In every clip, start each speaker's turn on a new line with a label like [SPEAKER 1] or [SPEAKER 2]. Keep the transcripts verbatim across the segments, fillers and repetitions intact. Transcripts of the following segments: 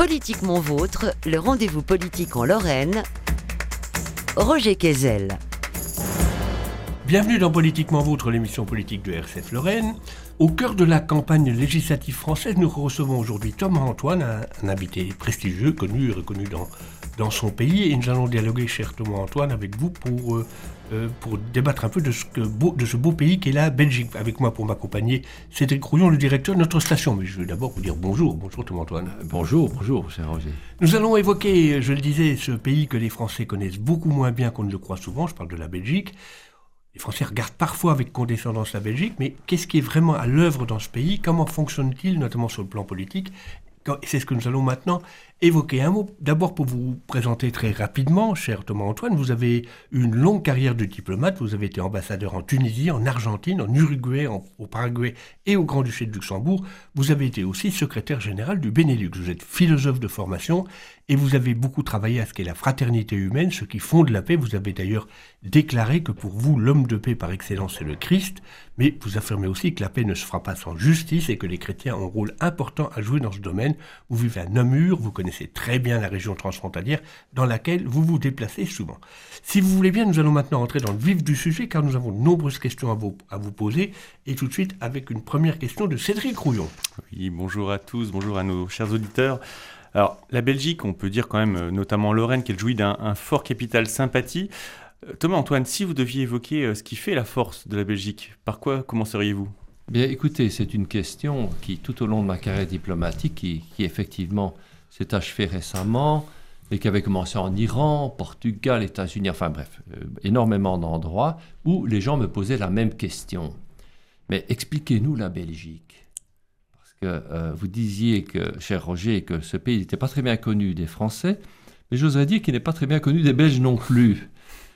[SPEAKER 1] Politiquement Vôtre, le rendez-vous politique en Lorraine. Roger Quézel.
[SPEAKER 2] Bienvenue dans Politiquement Vôtre, l'émission politique de R C F Lorraine. Au cœur de la campagne législative française, nous recevons aujourd'hui Thomas Antoine, un, un invité prestigieux, connu et reconnu dans, dans son pays. Et nous allons dialoguer, cher Thomas Antoine, avec vous pour, euh, euh, pour débattre un peu de ce, que beau, de ce beau pays qu'est la Belgique. Avec moi pour m'accompagner, Cédric Rouillon, le directeur de notre station. Mais je vais d'abord vous dire bonjour. Bonjour Thomas Antoine.
[SPEAKER 3] Bonjour, bonjour, cher Roger.
[SPEAKER 2] Nous allons évoquer, je le disais, ce pays que les Français connaissent beaucoup moins bien qu'on ne le croit souvent. Je parle de la Belgique. Les Français regardent parfois avec condescendance la Belgique, mais qu'est-ce qui est vraiment à l'œuvre dans ce pays? Comment fonctionne-t-il, notamment sur le plan politique? C'est ce que nous allons maintenant évoquer. Un mot d'abord pour vous présenter très rapidement, cher Thomas Antoine. Vous avez une longue carrière de diplomate. Vous avez été ambassadeur en Tunisie, en Argentine, en Uruguay, en, au Paraguay et au Grand-Duché de Luxembourg. Vous avez été aussi secrétaire général du Benelux. Vous êtes philosophe de formation et vous avez beaucoup travaillé à ce qu'est la fraternité humaine, ce qui fonde la paix. Vous avez d'ailleurs déclaré que pour vous, l'homme de paix par excellence, c'est le Christ. Mais vous affirmez aussi que la paix ne se fera pas sans justice et que les chrétiens ont un rôle important à jouer dans ce domaine. Vous vivez à Namur, vous connaissez très bien la région transfrontalière dans laquelle vous vous déplacez souvent. Si vous voulez bien, nous allons maintenant entrer dans le vif du sujet car nous avons de nombreuses questions à vous, à vous poser et tout de suite avec une première question de Cédric Rouillon.
[SPEAKER 4] Oui, bonjour à tous, bonjour à nos chers auditeurs. Alors, la Belgique, on peut dire quand même, notamment Lorraine, qu'elle jouit d'un un fort capital sympathie. Thomas Antoine, si vous deviez évoquer ce qui fait la force de la Belgique, par quoi commenceriez-vous ?
[SPEAKER 3] Bien, écoutez, c'est une question qui, tout au long de ma carrière diplomatique, qui, qui effectivement s'est achevée récemment, et qui avait commencé en Iran, Portugal, États-Unis, enfin bref, euh, énormément d'endroits où les gens me posaient la même question. Mais expliquez-nous la Belgique. Parce que euh, vous disiez, que, cher Roger, que ce pays n'était pas très bien connu des Français, mais j'oserais dire qu'il n'est pas très bien connu des Belges non plus.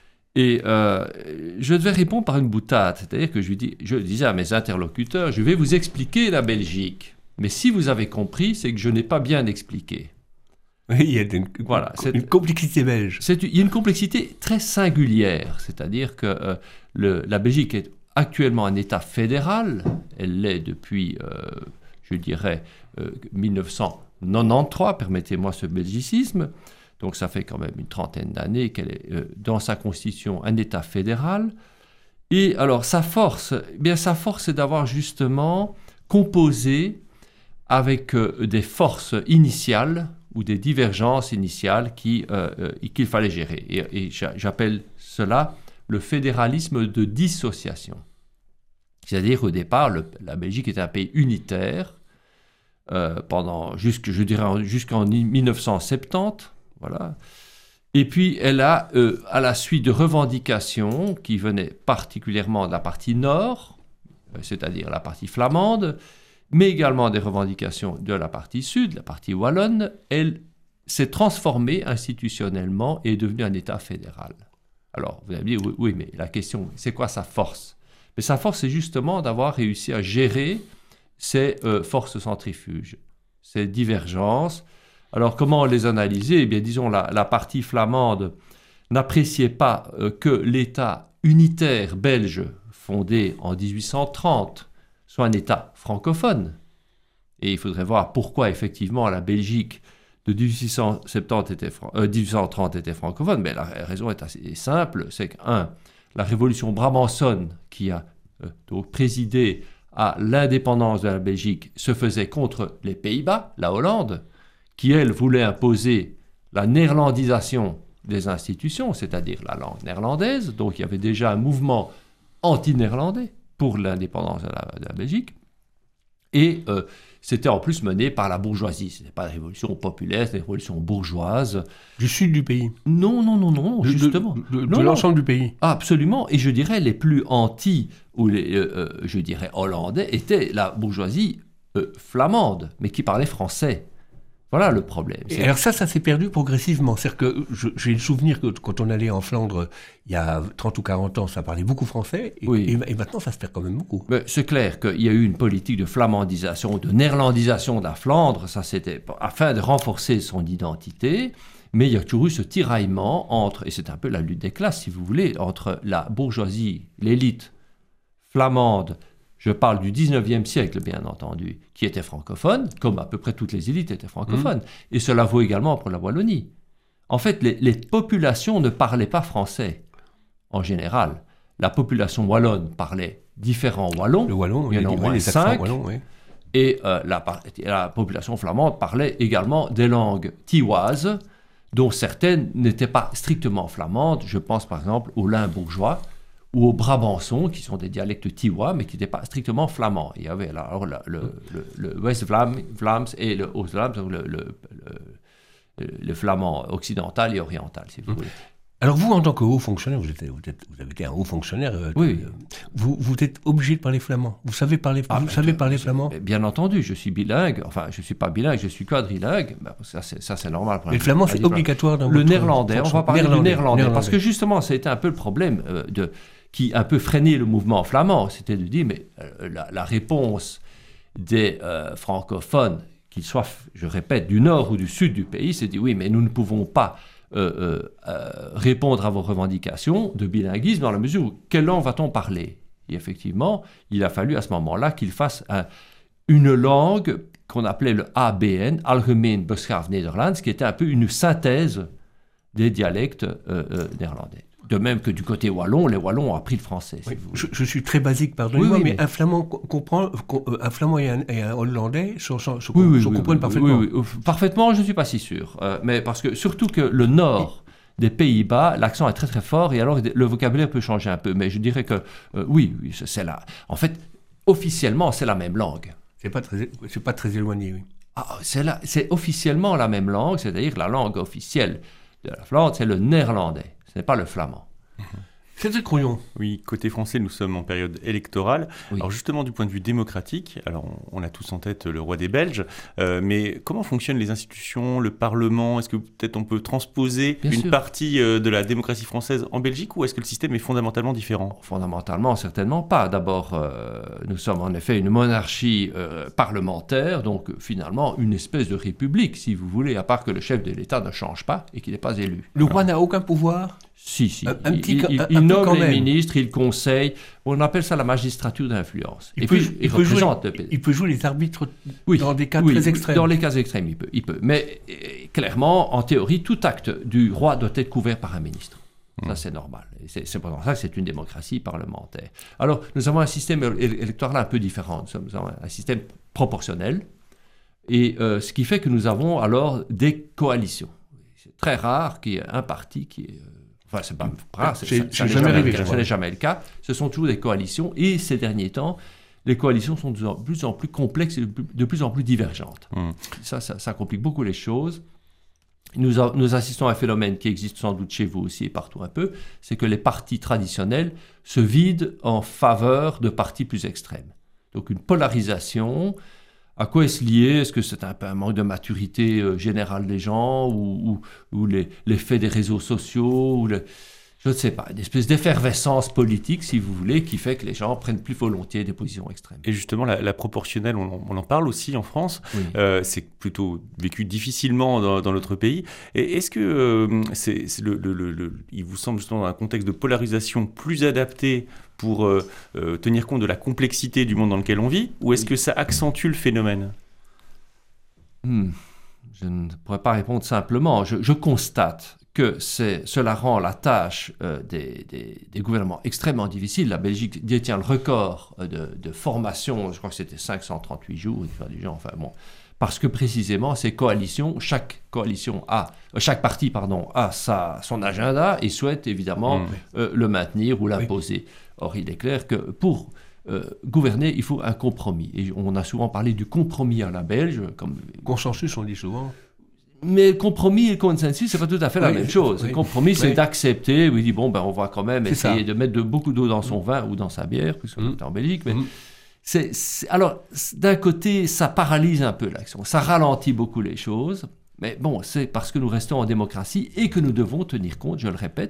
[SPEAKER 3] Et euh, je devais répondre par une boutade, c'est-à-dire que je, lui dis, je disais à mes interlocuteurs, je vais vous expliquer la Belgique. Mais si vous avez compris, c'est que je n'ai pas bien expliqué.
[SPEAKER 2] Oui, il y a une,
[SPEAKER 3] voilà,
[SPEAKER 2] une, une complexité belge.
[SPEAKER 3] C'est, il y a une complexité très singulière, c'est-à-dire que euh, le, la Belgique est actuellement un État fédéral, elle l'est depuis, euh, je dirais, euh, dix-neuf cent quatre-vingt-treize, permettez-moi ce belgicisme. Donc ça fait quand même une trentaine d'années qu'elle est euh, dans sa constitution un État fédéral. Et alors sa force, eh bien sa force c'est d'avoir justement composé avec euh, des forces initiales ou des divergences initiales qui, euh, euh, qu'il fallait gérer. Et, et j'appelle cela le fédéralisme de dissociation. C'est-à-dire qu'au départ, le, la Belgique était un pays unitaire euh, pendant jusque, je dirais jusqu'en dix-neuf cent soixante-dix. Voilà. Et puis, elle a, euh, à la suite de revendications qui venaient particulièrement de la partie nord, euh, c'est-à-dire la partie flamande, mais également des revendications de la partie sud, la partie wallonne, elle s'est transformée institutionnellement et est devenue un État fédéral. Alors, vous allez me dire, oui, oui, mais la question, c'est quoi sa force ? Mais sa force, c'est justement d'avoir réussi à gérer ces euh, forces centrifuges, ces divergences. Alors, comment les analyser ? Eh bien, disons, la, la partie flamande n'appréciait pas euh, que l'État unitaire belge, fondé en dix-huit cent trente, soit un État francophone. Et il faudrait voir pourquoi, effectivement, la Belgique de dix-huit cent soixante-dix était, euh, dix-huit cent trente était francophone. Mais la raison est assez simple, c'est que, un, la révolution brabançonne, qui a euh, donc présidé à l'indépendance de la Belgique, se faisait contre les Pays-Bas, la Hollande, qui, elle, voulait imposer la néerlandisation des institutions, c'est-à-dire la langue néerlandaise. Donc, il y avait déjà un mouvement anti-néerlandais pour l'indépendance de la, de la Belgique. Et euh, c'était en plus mené par la bourgeoisie. Ce n'était pas une révolution populaire, c'était une révolution bourgeoise.
[SPEAKER 2] Du sud du pays ?
[SPEAKER 3] Non, non, non, non,
[SPEAKER 2] de,
[SPEAKER 3] justement.
[SPEAKER 2] De, de,
[SPEAKER 3] non,
[SPEAKER 2] de l'ensemble non. du pays ?
[SPEAKER 3] Absolument. Et je dirais les plus anti, ou les, euh, je dirais hollandais, étaient la bourgeoisie euh, flamande, mais qui parlait français. Voilà le problème.
[SPEAKER 2] Et alors ça, ça s'est perdu progressivement. C'est-à-dire que je, j'ai le souvenir que quand on allait en Flandre, il y a trente ou quarante ans, ça parlait beaucoup français. Et,
[SPEAKER 3] oui.
[SPEAKER 2] et, et maintenant, ça se perd quand même beaucoup.
[SPEAKER 3] Mais c'est clair qu'il y a eu une politique de flamandisation, de néerlandisation de la Flandre. Ça, c'était afin de renforcer son identité. Mais il y a toujours eu ce tiraillement entre, et c'est un peu la lutte des classes, si vous voulez, entre la bourgeoisie, l'élite flamande, Je parle du dix-neuvième siècle, bien entendu, qui était francophone, comme à peu près toutes les élites étaient francophones. Mmh. Et cela vaut également pour la Wallonie. En fait, les, les populations ne parlaient pas français, en général. La population wallonne parlait différents wallons.
[SPEAKER 2] Le wallon,
[SPEAKER 3] il y en a au moins
[SPEAKER 2] les
[SPEAKER 3] cinq.
[SPEAKER 2] Wallons, oui.
[SPEAKER 3] Et euh, la, la population flamande parlait également des langues tiwases, dont certaines n'étaient pas strictement flamandes. Je pense par exemple au limbourgeois ou au brabançon, qui sont des dialectes tiwa, mais qui n'étaient pas strictement flamands. Il y avait là, alors, le, le, le, le West Vlaams et le Oost Vlaams, donc le, le, le, le flamand occidental et oriental, si vous voulez.
[SPEAKER 2] Alors vous, en tant que haut fonctionnaire, vous, êtes, vous, êtes, vous avez été un haut fonctionnaire, euh,
[SPEAKER 3] oui.
[SPEAKER 2] euh, vous, vous êtes obligé de parler flamand. Vous savez parler, ah, vous savez parler flamand?
[SPEAKER 3] Bien entendu, je suis bilingue. Enfin, je ne suis pas bilingue, je suis quadrilingue. Ben, ça, c'est, ça, c'est normal.
[SPEAKER 2] Mais le flamand, c'est obligatoire dans
[SPEAKER 3] le
[SPEAKER 2] votre
[SPEAKER 3] néerlandais,
[SPEAKER 2] fonction.
[SPEAKER 3] On va parler
[SPEAKER 2] néerlandais,
[SPEAKER 3] du néerlandais,
[SPEAKER 2] néerlandais.
[SPEAKER 3] Parce que justement, ça a été un peu le problème euh, de, qui a un peu freiné le mouvement flamand. C'était de dire, mais euh, la, la réponse des euh, francophones, qu'ils soient, je répète, du nord ou du sud du pays, c'est de dire, oui, mais nous ne pouvons pas Euh, euh, euh, répondre à vos revendications de bilinguisme dans la mesure où quelle langue va-t-on parler? Et effectivement, il a fallu à ce moment-là qu'il fasse un, une langue qu'on appelait le A B N, Algemeen Beschaafd Nederlands, qui était un peu une synthèse des dialectes euh, euh, néerlandais. De même que du côté wallon, les wallons ont appris le français. Si
[SPEAKER 2] oui,
[SPEAKER 3] vous
[SPEAKER 2] je, je suis très basique, pardonnez-moi, oui, oui, mais, mais un flamand comprend, un flamand et un, et un hollandais se, se, se,
[SPEAKER 3] oui, oui,
[SPEAKER 2] se
[SPEAKER 3] oui,
[SPEAKER 2] comprennent
[SPEAKER 3] oui,
[SPEAKER 2] parfaitement.
[SPEAKER 3] Oui, oui. Parfaitement, je ne suis pas si sûr. Euh, mais parce que surtout que le nord des Pays-Bas, l'accent est très très fort et alors le vocabulaire peut changer un peu. Mais je dirais que euh, oui, oui, c'est là. En fait, officiellement, c'est la même langue.
[SPEAKER 2] C'est pas très, c'est pas très éloigné, oui.
[SPEAKER 3] Ah, c'est, la, c'est officiellement la même langue, c'est-à-dire la langue officielle de la Flandre, c'est le néerlandais. Ce n'est pas le flamand.
[SPEAKER 2] Mmh. C'est Crouillon.
[SPEAKER 4] Oui, côté français, nous sommes en période électorale. Oui. Alors justement, du point de vue démocratique, alors on, on a tous en tête le roi des Belges, euh, mais comment fonctionnent les institutions, le Parlement? Est-ce que peut-être on peut transposer Bien une sûr. partie euh, de la démocratie française en Belgique ou est-ce que le système est fondamentalement différent?
[SPEAKER 3] Fondamentalement, certainement pas. D'abord, euh, nous sommes en effet une monarchie euh, parlementaire, donc finalement une espèce de république, si vous voulez, à part que le chef de l'État ne change pas et qu'il n'est pas élu.
[SPEAKER 2] Le roi n'a aucun pouvoir?
[SPEAKER 3] Si, si.
[SPEAKER 2] Un, un petit,
[SPEAKER 3] il il,
[SPEAKER 2] un,
[SPEAKER 3] il
[SPEAKER 2] un
[SPEAKER 3] nomme les
[SPEAKER 2] même.
[SPEAKER 3] ministres, il conseille. On appelle ça la magistrature d'influence.
[SPEAKER 2] Il,
[SPEAKER 3] et
[SPEAKER 2] peut,
[SPEAKER 3] puis,
[SPEAKER 2] il,
[SPEAKER 3] il,
[SPEAKER 2] peut jouer,
[SPEAKER 3] le...
[SPEAKER 2] il peut jouer les arbitres
[SPEAKER 3] oui,
[SPEAKER 2] dans des cas
[SPEAKER 3] oui,
[SPEAKER 2] très extrêmes.
[SPEAKER 3] Dans les cas extrêmes, il peut. Il peut. Mais euh, clairement, en théorie, tout acte du roi doit être couvert par un ministre. Mmh. Ça, c'est normal. Et c'est, c'est pour ça que c'est une démocratie parlementaire. Alors, nous avons un système électoral un peu différent. Nous avons un système proportionnel. Et euh, ce qui fait que nous avons alors des coalitions. C'est très rare qu'il y ait un parti qui est... Enfin, c'est pas rare, c'est,
[SPEAKER 2] c'est,
[SPEAKER 3] ça,
[SPEAKER 2] c'est
[SPEAKER 3] ça, n'est
[SPEAKER 2] jamais
[SPEAKER 3] jamais,
[SPEAKER 2] arrivé,
[SPEAKER 3] ça n'est jamais le cas. Ce sont toujours des coalitions. Et ces derniers temps, les coalitions sont de plus en plus complexes et de plus en plus divergentes. Mmh. Ça, ça, ça complique beaucoup les choses. Nous, a, nous assistons à un phénomène qui existe sans doute chez vous aussi et partout un peu, c'est que les partis traditionnels se vident en faveur de partis plus extrêmes. Donc une polarisation. À quoi est-ce lié? Est-ce que c'est un peu un manque de maturité euh, générale des gens ou, ou, ou les, l'effet des réseaux sociaux ou le, je ne sais pas, une espèce d'effervescence politique, si vous voulez, qui fait que les gens prennent plus volontiers des positions extrêmes.
[SPEAKER 4] Et justement, la, la proportionnelle, on, on en parle aussi en France. Oui. Euh, c'est plutôt vécu difficilement dans, dans notre pays. Et est-ce que euh, c'est, c'est le, le, le, le, il vous semble justement dans un contexte de polarisation plus adapté pour euh, euh, tenir compte de la complexité du monde dans lequel on vit, ou est-ce que ça accentue le phénomène?
[SPEAKER 3] hmm. Je ne pourrais pas répondre simplement. Je, je constate que c'est, cela rend la tâche euh, des, des, des gouvernements extrêmement difficile. La Belgique détient le record de, de formation, je crois que c'était cinq cent trente-huit jours, du genre, enfin bon, parce que précisément ces coalitions, chaque coalition a, chaque parti pardon, a sa, son agenda et souhaite évidemment mmh. euh, le maintenir ou l'imposer. Oui. Or, il est clair que pour euh, gouverner, il faut un compromis. Et on a souvent parlé du compromis à la belge. Comme...
[SPEAKER 2] Consensus, on dit souvent.
[SPEAKER 3] Mais compromis et consensus, c'est pas tout à fait oui, la même chose. Oui. Le compromis, c'est oui. d'accepter. Oui, dit bon, ben on va quand même c'est essayer ça. de mettre de, beaucoup d'eau dans son mmh. vin ou dans sa bière, puisqu'on mmh. est en Belgique. Mais mmh. c'est, c'est, alors, d'un côté, ça paralyse un peu l'action, ça ralentit beaucoup les choses. Mais bon, c'est parce que nous restons en démocratie et que nous devons tenir compte, je le répète, mais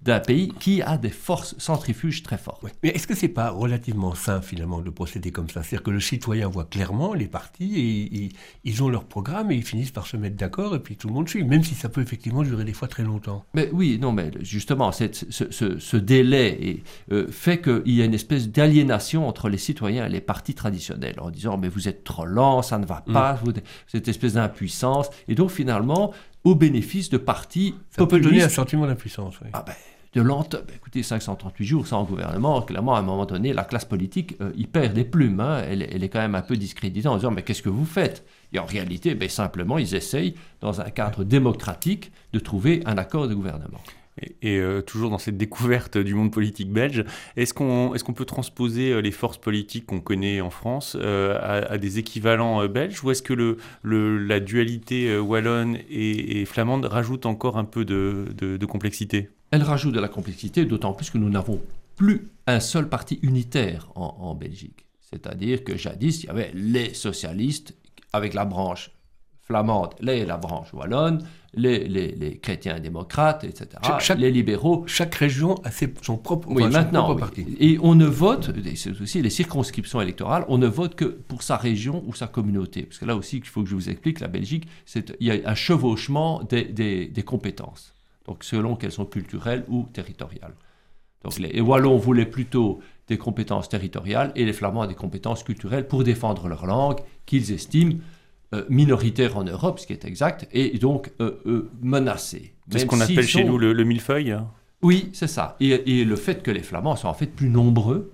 [SPEAKER 3] d'un pays qui a des forces centrifuges très fortes.
[SPEAKER 2] Ouais. Mais est-ce que c'est pas relativement sain finalement de procéder comme ça? C'est-à-dire que le citoyen voit clairement les partis et, et ils ont leur programme et ils finissent par se mettre d'accord et puis tout le monde suit, même si ça peut effectivement durer des fois très longtemps.
[SPEAKER 3] Mais oui, non, mais justement, cette, ce, ce, ce délai est, euh, fait qu'il y a une espèce d'aliénation entre les citoyens et les partis traditionnels, en disant mais vous êtes trop lent, ça ne va pas, mmh. vous, cette espèce d'impuissance, et donc finalement au bénéfice de partis
[SPEAKER 2] ça
[SPEAKER 3] populistes.
[SPEAKER 2] peut donner un sentiment d'impuissance. Oui.
[SPEAKER 3] Ah ben, de lenteur. Ben, écoutez, cinq cent trente-huit jours sans gouvernement, clairement, à un moment donné, la classe politique, euh, il perd des plumes. Hein. Elle, elle est quand même un peu discréditée en disant, mais qu'est-ce que vous faites? Et en réalité, ben, simplement, ils essayent, dans un cadre démocratique, de trouver un accord de gouvernement.
[SPEAKER 4] Et, et euh, toujours dans cette découverte du monde politique belge, est-ce qu'on, est-ce qu'on peut transposer euh, les forces politiques qu'on connaît en France euh, à, à des équivalents euh, belges, ou est-ce que le, le, la dualité euh, wallonne et, et flamande rajoute encore un peu de, de, de complexité?
[SPEAKER 3] Elle rajoute de la complexité, d'autant plus que nous n'avons plus un seul parti unitaire en, en Belgique. C'est-à-dire que jadis, il y avait les socialistes avec la branche flamande, les, la branche wallonne, les, les, les chrétiens démocrates, et cetera,
[SPEAKER 2] chaque,
[SPEAKER 3] les libéraux.
[SPEAKER 2] Chaque région a ses, son propre,
[SPEAKER 3] oui,
[SPEAKER 2] enfin,
[SPEAKER 3] maintenant,
[SPEAKER 2] son propre parti.
[SPEAKER 3] Oui. Et on ne vote, c'est aussi les circonscriptions électorales, on ne vote que pour sa région ou sa communauté. Parce que là aussi, il faut que je vous explique, la Belgique, c'est, il y a un chevauchement des, des, des compétences. Donc selon qu'elles sont culturelles ou territoriales. Donc les, les Wallons voulaient plutôt des compétences territoriales et les Flamands des compétences culturelles pour défendre leur langue qu'ils estiment euh, minoritaire en Europe, ce qui est exact, et donc euh, euh, menacée.
[SPEAKER 4] C'est ce qu'on appelle sont... chez nous le, le millefeuille.
[SPEAKER 3] Oui, c'est ça. Et, et le fait que les Flamands sont en fait plus nombreux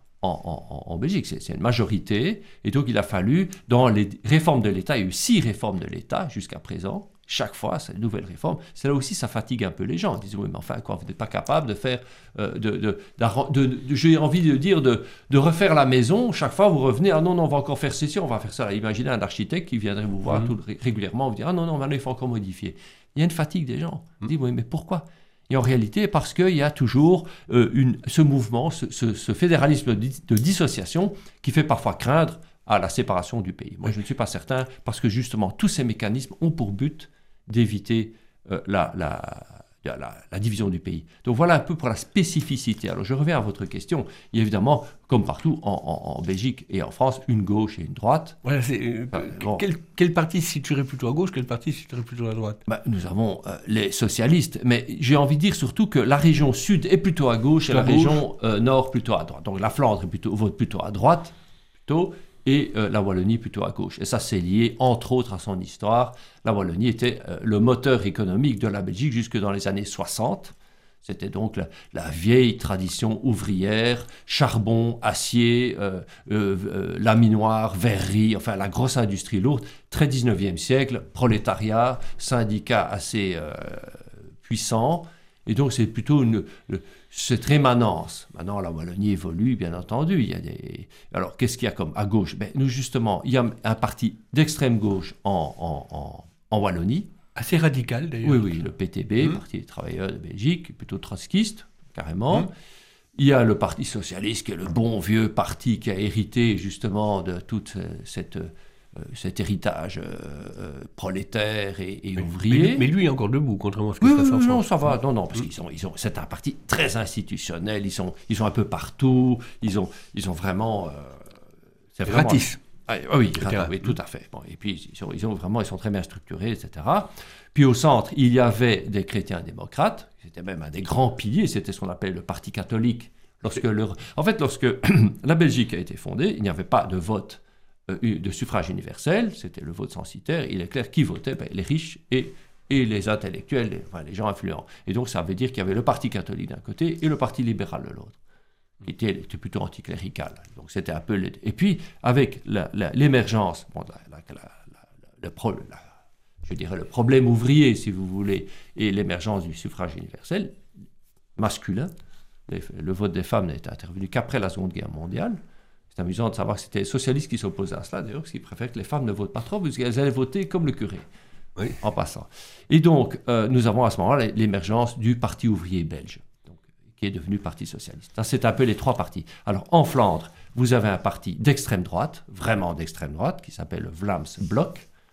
[SPEAKER 3] en, en, en Belgique, c'est, c'est une majorité, et donc il a fallu, dans les réformes de l'État, il y a eu six réformes de l'État jusqu'à présent. Chaque fois, c'est une nouvelle réforme. C'est là aussi, ça fatigue un peu les gens. Ils disent, oui, mais enfin, quoi, vous n'êtes pas capable de faire, euh, de, de, de, de, de, j'ai envie de dire, de, de refaire la maison. Chaque fois, vous revenez, ah non, non, on va encore faire ceci, on va faire ça. Imaginez un architecte qui viendrait vous voir mmh. tout, régulièrement, vous dire, ah non, non, maintenant, il faut encore modifier. Il y a une fatigue des gens. Ils disent, oui, mais pourquoi? Et en réalité, parce qu'il y a toujours euh, une, ce mouvement, ce, ce, ce fédéralisme de, de dissociation qui fait parfois craindre à la séparation du pays. Moi, je ne suis pas certain, parce que justement, tous ces mécanismes ont pour but d'éviter euh, la, la, la, la division du pays. Donc voilà un peu pour la spécificité. Alors je reviens à votre question. Il y a évidemment, comme partout en, en, en Belgique et en France, une gauche et une droite.
[SPEAKER 2] Voilà, c'est, euh, enfin, bon. quel, quel parti se situerait plutôt à gauche, quel parti se situerait plutôt à droite? Ben,
[SPEAKER 3] nous avons euh, les socialistes, mais j'ai envie de dire surtout que la région sud est plutôt à gauche et la, la région euh, nord plutôt à droite. Donc la Flandre est plutôt, vote plutôt à droite, plutôt, et euh, la Wallonie plutôt à gauche. Et ça, c'est lié, entre autres, à son histoire. La Wallonie était euh, le moteur économique de la Belgique jusque dans les années soixante. C'était donc la, la vieille tradition ouvrière, charbon, acier, euh, euh, euh, laminoir, verrerie, enfin la grosse industrie lourde, très dix-neuvième siècle, prolétariat, syndicats assez euh, puissants. Et donc, c'est plutôt une, cette rémanence. Maintenant, la Wallonie évolue, bien entendu. Il y a des... Alors, qu'est-ce qu'il y a comme à gauche? Ben, nous, justement, il y a un parti d'extrême gauche en, en, en, en Wallonie.
[SPEAKER 2] Assez radical, d'ailleurs.
[SPEAKER 3] Oui, oui, le P T B, mmh. Parti des travailleurs de Belgique, plutôt trotskiste, carrément. Mmh. Il y a le Parti socialiste, qui est le bon vieux parti qui a hérité, justement, de toute cette... Euh, cet héritage euh, prolétaire et, et
[SPEAKER 2] mais,
[SPEAKER 3] ouvrier.
[SPEAKER 2] Mais, mais lui est encore debout, contrairement à ce que
[SPEAKER 3] oui,
[SPEAKER 2] ça
[SPEAKER 3] oui,
[SPEAKER 2] fait.
[SPEAKER 3] Non, ça va. Non, non, parce qu'ils sont, ils ont, c'est un parti très institutionnel. Ils sont, ils sont un peu partout. Ils ont, ils ont vraiment. Euh,
[SPEAKER 2] c'est vraiment. Ratisse.
[SPEAKER 3] Ah, oui, ratis, oui, tout à fait. Bon, et puis ils sont, ils ont vraiment, ils sont très bien structurés, et cetera. Puis au centre, il y avait des chrétiens démocrates. C'était même un des grands piliers. C'était ce qu'on appelle le Parti catholique. Lorsque le, en fait, lorsque la Belgique a été fondée, il n'y avait pas de vote de suffrage universel, c'était le vote censitaire. Il est clair qui votait, ben, les riches et, et les intellectuels, les, enfin, les gens influents. Et donc ça veut dire qu'il y avait le parti catholique d'un côté et le parti libéral de l'autre, qui était, était plutôt anticlérical. Donc c'était un peu les... Et puis avec la, la, l'émergence, bon, la, la, la, la, le, pro, la, je dirais le problème ouvrier, si vous voulez, et l'émergence du suffrage universel masculin, les, le vote des femmes n'est intervenu qu'après la Seconde Guerre mondiale. C'est amusant de savoir que c'était les socialistes qui s'opposaient à cela, d'ailleurs, parce qu'ils préfèrent que les femmes ne votent pas trop, parce qu'elles allaient voter comme le curé, oui. En passant. Et donc, euh, nous avons à ce moment-là l'émergence du Parti ouvrier belge, donc, qui est devenu Parti socialiste. Ça, c'est un peu les trois partis. Alors, en Flandre, vous avez un parti d'extrême droite, vraiment d'extrême droite, qui s'appelle le Vlaams Blok,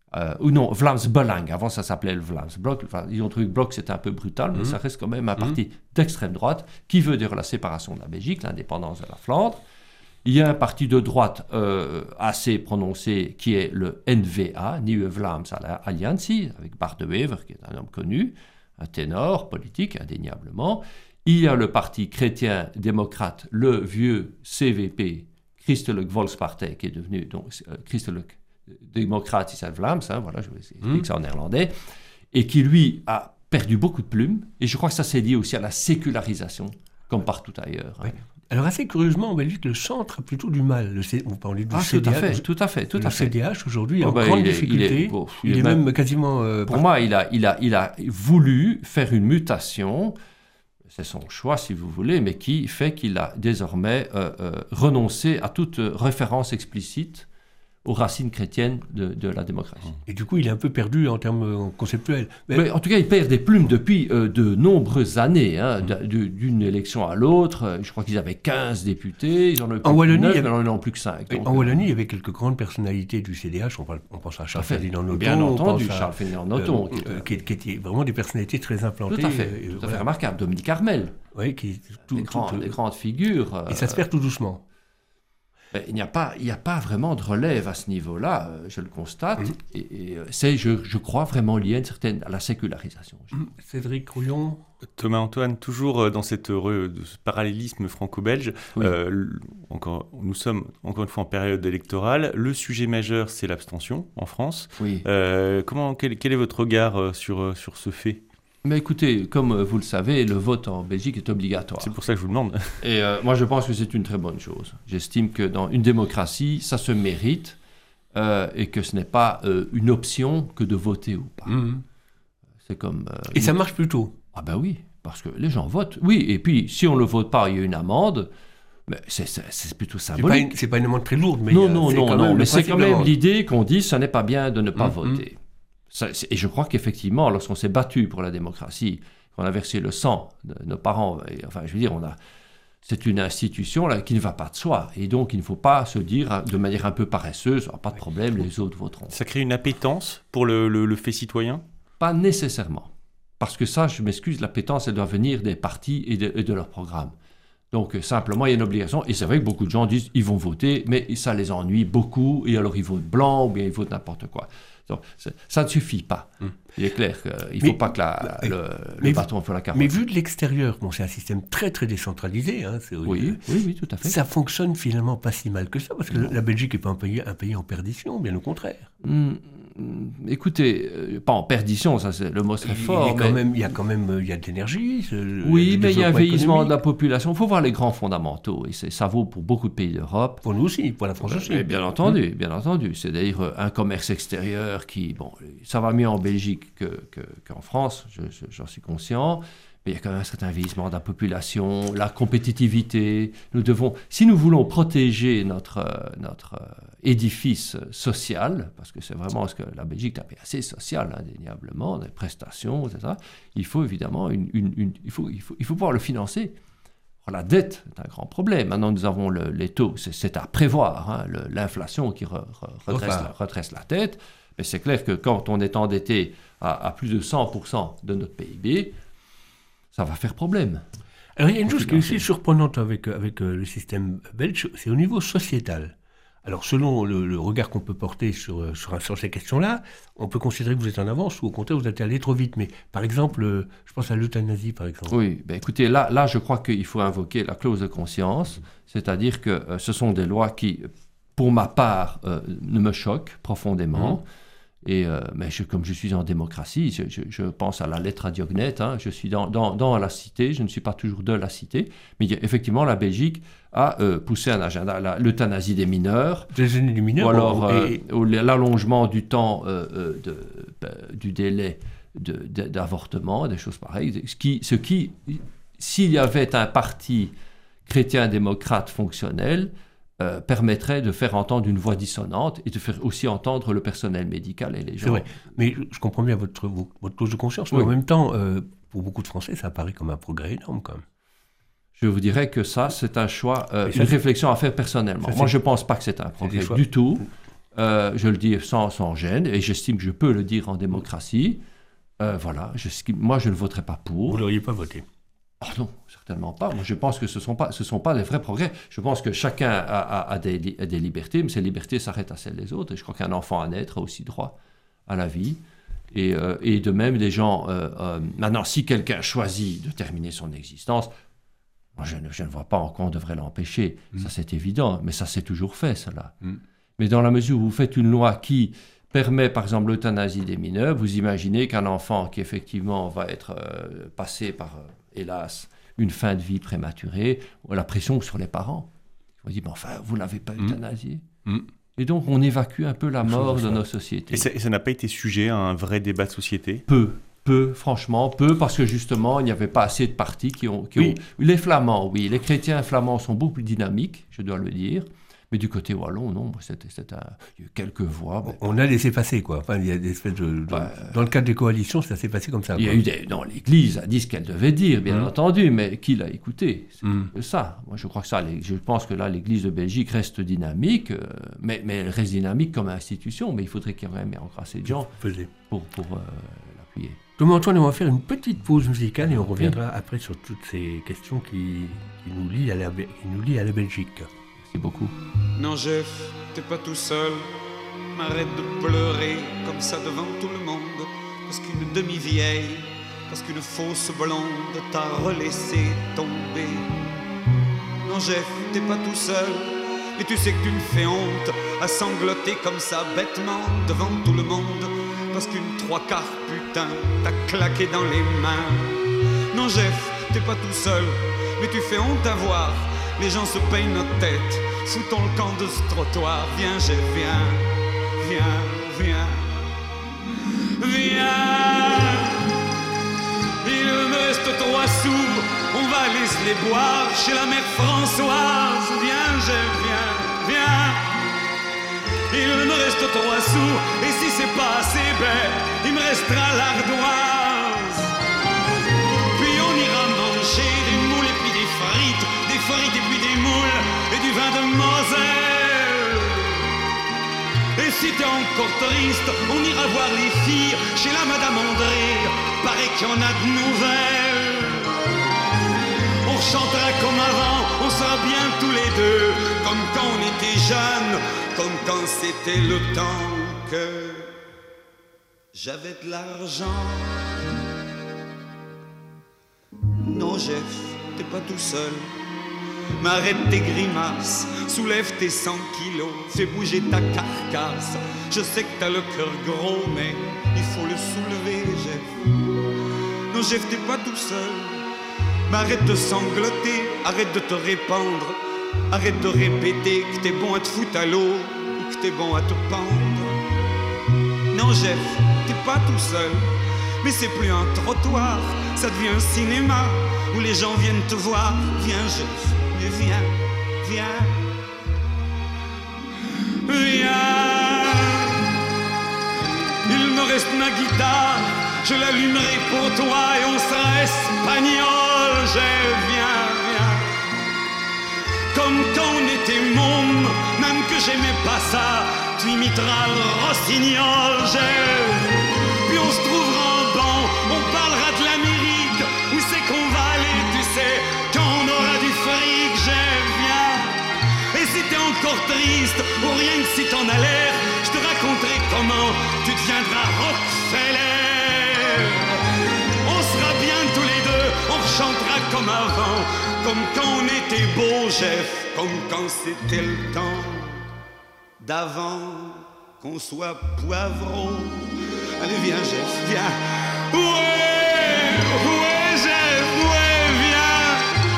[SPEAKER 3] Euh, ou non, Vlaams Belang, avant ça s'appelait le Vlaams Blok. Enfin, ils ont trouvé que Blok c'était un peu brutal, mais mmh. ça reste quand même un parti mmh. d'extrême droite qui veut dire la séparation de la Belgique, l'indépendance de la Flandre. Il y a un parti de droite euh, assez prononcé qui est le N V A, Nieuwe Vlaamse Alliantie, avec Bart de Wever, qui est un homme connu, un ténor politique indéniablement. Il y a le parti chrétien-démocrate, le vieux C V P, Christelijk Volkspartij, qui est devenu donc euh, Christelijk Democratische Vlaams, hein, voilà, je vais expliquer mmh. ça en néerlandais, et qui lui a perdu beaucoup de plumes. Et je crois que ça c'est lié aussi à la sécularisation, comme partout ailleurs.
[SPEAKER 2] Oui.
[SPEAKER 3] Hein.
[SPEAKER 2] Alors assez curieusement, en Belgique, le centre a plutôt du mal. Le C... Vous parlez du
[SPEAKER 3] ah,
[SPEAKER 2] C D H.
[SPEAKER 3] Tout à fait, tout à fait. Tout
[SPEAKER 2] le
[SPEAKER 3] à fait.
[SPEAKER 2] C D H aujourd'hui est
[SPEAKER 3] oh,
[SPEAKER 2] en
[SPEAKER 3] bah,
[SPEAKER 2] grande
[SPEAKER 3] il est,
[SPEAKER 2] difficulté.
[SPEAKER 3] Il est, bon,
[SPEAKER 2] il il est même, même quasiment... Euh,
[SPEAKER 3] pour
[SPEAKER 2] par...
[SPEAKER 3] moi, il a, il, a, il a voulu faire une mutation, c'est son choix si vous voulez, mais qui fait qu'il a désormais euh, euh, renoncé à toute référence explicite aux racines chrétiennes de, de la démocratie.
[SPEAKER 2] Et du coup, il est un peu perdu en termes conceptuels.
[SPEAKER 3] Mais... Mais en tout cas, il perd des plumes depuis euh, de nombreuses années, hein, mmh. d'une élection à l'autre. Je crois qu'ils avaient quinze députés, ils en ont eu plus
[SPEAKER 2] en Wallonie,
[SPEAKER 3] neuf,
[SPEAKER 2] avait...
[SPEAKER 3] mais ils en ont plus que cinq. Donc,
[SPEAKER 2] en Wallonie, il y avait quelques grandes personnalités du C D H. On, parle, on pense à Charles Ferdinand Nothomb.
[SPEAKER 3] Bien entendu,
[SPEAKER 2] à,
[SPEAKER 3] Charles Ferdinand Nothomb.
[SPEAKER 2] Euh, qui, qui étaient vraiment des personnalités très implantées.
[SPEAKER 3] Tout à fait,
[SPEAKER 2] euh,
[SPEAKER 3] tout à
[SPEAKER 2] voilà.
[SPEAKER 3] fait remarquable. Dominique Carmel.
[SPEAKER 2] Oui, qui... Tout,
[SPEAKER 3] des, grands,
[SPEAKER 2] tout,
[SPEAKER 3] des grandes figures.
[SPEAKER 2] Et ça se perd tout doucement.
[SPEAKER 3] Il n'y a pas, il n'y a pas vraiment de relève à ce niveau-là, euh, je le constate, mmh. et, et c'est, je, je crois, vraiment lié à, une certaine, à la sécularisation.
[SPEAKER 2] Mmh. Cédric Rouillon.
[SPEAKER 4] Thomas Antoine, toujours dans cette, euh, ce parallélisme franco-belge, oui. euh, encore, nous sommes encore une fois en période électorale, le sujet majeur c'est l'abstention en France.
[SPEAKER 3] Oui.
[SPEAKER 4] Euh, comment, quel, quel est votre regard sur, sur ce fait ?
[SPEAKER 3] Mais écoutez, comme vous le savez, le vote en Belgique est obligatoire.
[SPEAKER 4] C'est pour ça que je vous demande.
[SPEAKER 3] Et euh, moi, je pense que c'est une très bonne chose. J'estime que dans une démocratie, ça se mérite euh, et que ce n'est pas euh, une option que de voter ou pas.
[SPEAKER 2] Mmh.
[SPEAKER 3] C'est comme... Euh,
[SPEAKER 2] et ça marche plutôt.
[SPEAKER 3] Ah ben oui, parce que les gens votent. Oui, et puis si on ne le vote pas, il y a une amende. Mais c'est, c'est, c'est plutôt symbolique.
[SPEAKER 2] C'est pas, une, c'est pas une amende très lourde, mais...
[SPEAKER 3] Non, non, non, non, mais c'est quand même
[SPEAKER 2] d'amende.
[SPEAKER 3] l'idée qu'on dit ce n'est pas bien de ne pas mmh, voter.
[SPEAKER 2] Mmh.
[SPEAKER 3] Ça, et je crois qu'effectivement, lorsqu'on s'est battu pour la démocratie, qu'on a versé le sang de nos parents, et, enfin, je veux dire, on a, c'est une institution là, qui ne va pas de soi. Et donc, il ne faut pas se dire de manière un peu paresseuse, ah, pas de problème, les autres voteront.
[SPEAKER 4] Ça crée une appétence pour le, le, le fait citoyen ?
[SPEAKER 3] Pas nécessairement. Parce que ça, je m'excuse, l'appétence, elle doit venir des partis et de, et de leur programme. Donc, simplement, il y a une obligation. Et c'est vrai que beaucoup de gens disent ils vont voter, mais ça les ennuie beaucoup. Et alors, ils votent blanc ou bien ils votent n'importe quoi. Donc, ça ne suffit pas. Hum. Il est clair qu'il ne faut mais, pas que la, le, le bâton soit la carotte.
[SPEAKER 2] Mais vu de l'extérieur, bon, c'est un système très très décentralisé. Hein, c'est,
[SPEAKER 3] oui, oui, oui, tout à fait.
[SPEAKER 2] Ça fonctionne finalement pas si mal que ça, parce que non. La Belgique n'est pas un pays, un pays en perdition, bien au contraire.
[SPEAKER 3] Hum, écoutez, euh, pas en perdition, ça c'est, le mot serait
[SPEAKER 2] il,
[SPEAKER 3] fort.
[SPEAKER 2] Il,
[SPEAKER 3] mais...
[SPEAKER 2] quand même, il y a quand même il y a de l'énergie.
[SPEAKER 3] Oui, mais il y a un vieillissement économique de la population. Il faut voir les grands fondamentaux. Et c'est, ça vaut pour beaucoup de pays d'Europe.
[SPEAKER 2] Pour nous aussi, pour la France aussi.
[SPEAKER 3] Mais bien entendu, hum. bien entendu. C'est-à-dire un commerce extérieur qui, bon, ça va mieux en Belgique que, que, qu'en France, je, je, j'en suis conscient. Mais il y a quand même un certain vieillissement de la population, la compétitivité. Nous devons, si nous voulons protéger notre, notre édifice social, parce que c'est vraiment ce que la Belgique est un pays assez social, indéniablement, des prestations, et cetera, il faut évidemment une, une, une, il faut, il faut, il faut pouvoir le financer. La dette est un grand problème. Maintenant, nous avons le, les taux, c'est, c'est à prévoir, hein, le, l'inflation qui re, re, redresse, enfin. la, redresse la tête. Mais c'est clair que quand on est endetté à, à plus de cent pour cent de notre P I B, ça va faire problème.
[SPEAKER 2] Alors, il y a une chose qui est aussi surprenante avec, avec euh, le système belge, c'est au niveau sociétal. Alors, selon le, le regard qu'on peut porter sur, sur, sur ces questions-là, on peut considérer que vous êtes en avance ou au contraire, vous êtes allé trop vite. Mais par exemple, euh, je pense à l'euthanasie, par exemple.
[SPEAKER 3] Oui, ben écoutez, là, là, je crois qu'il faut invoquer la clause de conscience, c'est-à-dire que euh, ce sont des lois qui, pour ma part, euh, ne me choquent profondément. Mmh. Et, euh, mais je, comme je suis en démocratie, je, je, je pense à la lettre à Diognète, hein, je suis dans, dans, dans la cité, je ne suis pas toujours de la cité, mais il y a, effectivement la Belgique a euh, poussé un agenda, la, l'euthanasie des mineurs,
[SPEAKER 2] des mineurs
[SPEAKER 3] ou alors euh,
[SPEAKER 2] et...
[SPEAKER 3] ou l'allongement du temps euh, euh, de, euh, du délai de, de, d'avortement, des choses pareilles, ce qui, ce qui, s'il y avait un parti chrétien-démocrate fonctionnel, Euh, permettrait de faire entendre une voix dissonante et de faire aussi entendre le personnel médical et les gens.
[SPEAKER 2] C'est vrai, mais je comprends bien votre, votre clause de conscience, mais oui. En même temps, euh, pour beaucoup de Français, ça apparaît comme un progrès énorme quand même.
[SPEAKER 3] Je vous dirais que ça, c'est un choix, euh,
[SPEAKER 2] ça,
[SPEAKER 3] une
[SPEAKER 2] c'est...
[SPEAKER 3] réflexion à faire personnellement.
[SPEAKER 2] Ça,
[SPEAKER 3] Moi, je ne pense pas que c'est un progrès
[SPEAKER 2] c'est
[SPEAKER 3] du tout. Euh, je le dis sans, sans gêne, et j'estime que je peux le dire en démocratie. Euh, voilà, je, moi je ne voterai pas pour.
[SPEAKER 2] Vous n'auriez pas voté?
[SPEAKER 3] Oh non, certainement pas. Moi je pense que ce ne sont pas, ce sont pas des vrais progrès. Je pense que chacun a, a, a, des, a des libertés, mais ces libertés s'arrêtent à celles des autres. Et je crois qu'un enfant à naître a aussi droit à la vie. Et, euh, et de même, des gens... Euh, euh, maintenant, si quelqu'un choisit de terminer son existence, moi je ne, je ne vois pas en quoi on devrait l'empêcher. Mmh. Ça c'est évident, mais ça c'est toujours fait, cela. Mmh. Mais dans la mesure où vous faites une loi qui permet, par exemple, l'euthanasie des mineurs, vous imaginez qu'un enfant qui, effectivement, va être euh, passé par, euh, hélas, une fin de vie prématurée, la pression sur les parents. On dit, mais enfin, vous ne l'avez pas mmh. euthanasié. Mmh. Et donc, on évacue un peu la mort de nos sociétés.
[SPEAKER 4] Et ça, et ça n'a pas été sujet à un vrai débat de société?
[SPEAKER 3] Peu. Peu, franchement, peu, parce que justement, il n'y avait pas assez de partis qui ont... Qui oui. ont... Les Flamands, oui, les chrétiens flamands sont beaucoup plus dynamiques, je dois le dire. Mais du côté wallon, non, c'était, c'était un... il y a eu quelques voix. Mais...
[SPEAKER 2] On a laissé passer, quoi. Enfin, il y a des espèces de...
[SPEAKER 3] Bah,
[SPEAKER 2] dans le cadre des coalitions, ça s'est passé comme ça.
[SPEAKER 3] Il
[SPEAKER 2] quoi.
[SPEAKER 3] y a eu des... Non, l'Église a dit ce qu'elle devait dire, bien mmh. entendu, mais qui l'a écouté? C'est mmh. ça. Moi, je crois que ça... Je pense que là, l'Église de Belgique reste dynamique, euh, mais, mais elle reste dynamique comme institution, mais il faudrait qu'il y ait quand même encore assez de gens pour, pour euh, l'appuyer.
[SPEAKER 2] Thomas-Antoine, on va faire une petite pause musicale et on reviendra oui. après sur toutes ces questions qui, qui, nous lient à la, qui nous lient à la Belgique.
[SPEAKER 3] Merci beaucoup.
[SPEAKER 5] Non, Jeff, t'es pas tout seul. M'arrête de pleurer comme ça devant tout le monde. Parce qu'une demi-vieille, parce qu'une fausse blonde t'a relaissé tomber. Non, Jeff, t'es pas tout seul. Et tu sais que tu me fais honte à sangloter comme ça bêtement devant tout le monde. Parce qu'une trois quarts putain t'a claqué dans les mains. Non, Jeff, t'es pas tout seul. Mais tu fais honte à voir. Les gens se peignent notre tête sous ton camp de ce trottoir. Viens, Jeff, viens, viens, viens, viens. Il me reste trois sous, on va aller se les boire chez la mère Françoise. Viens, Jeff, viens, viens. Il me reste trois sous, et si c'est pas assez, ben, il me restera l'ardoise. Puis on ira manger des moules et puis des frites, des frites et puis des moules et du vin de Moselle. Et si t'es encore triste, on ira voir les filles chez la Madame André, paraît qu'il y en a de nouvelles. On chantera comme avant, on sera bien tous les deux, comme quand on était jeunes, comme quand c'était le temps que j'avais de l'argent. Non, Jeff, t'es pas tout seul. Mais arrête tes grimaces, soulève tes cent kilos, fais bouger ta carcasse. Je sais que t'as le cœur gros, mais il faut le soulever, Jeff. Non, Jeff, t'es pas tout seul. Mais arrête de sangloter, arrête de te répandre. Arrête de répéter que t'es bon à te foutre à l'eau ou que t'es bon à te pendre. Non, Jeff, t'es pas tout seul. Mais c'est plus un trottoir, ça devient un cinéma où les gens viennent te voir. Viens, Jeff, mais viens, viens, viens. Il me reste ma guitare, je l'allumerai pour toi et on sera espagnol. Jeff, viens, viens. Comme quand on était môme, même que j'aimais pas ça, tu imiteras le rossignol, Jeff. Puis on se trouvera en banc, on parlera de l'Amérique. Où c'est qu'on va aller, tu sais, quand on aura du fric, Jeff, viens. Et si t'es encore triste, ou rien que si t'en as l'air, je te raconterai comment tu deviendras Rockefeller. On sera bien tous les deux, on chantera comme avant, comme quand on était beau, Jeff, comme quand c'était le temps d'avant qu'on soit poivreau. Allez, viens, Jeff, viens. Ouais, ouais, Jeff, ouais, viens.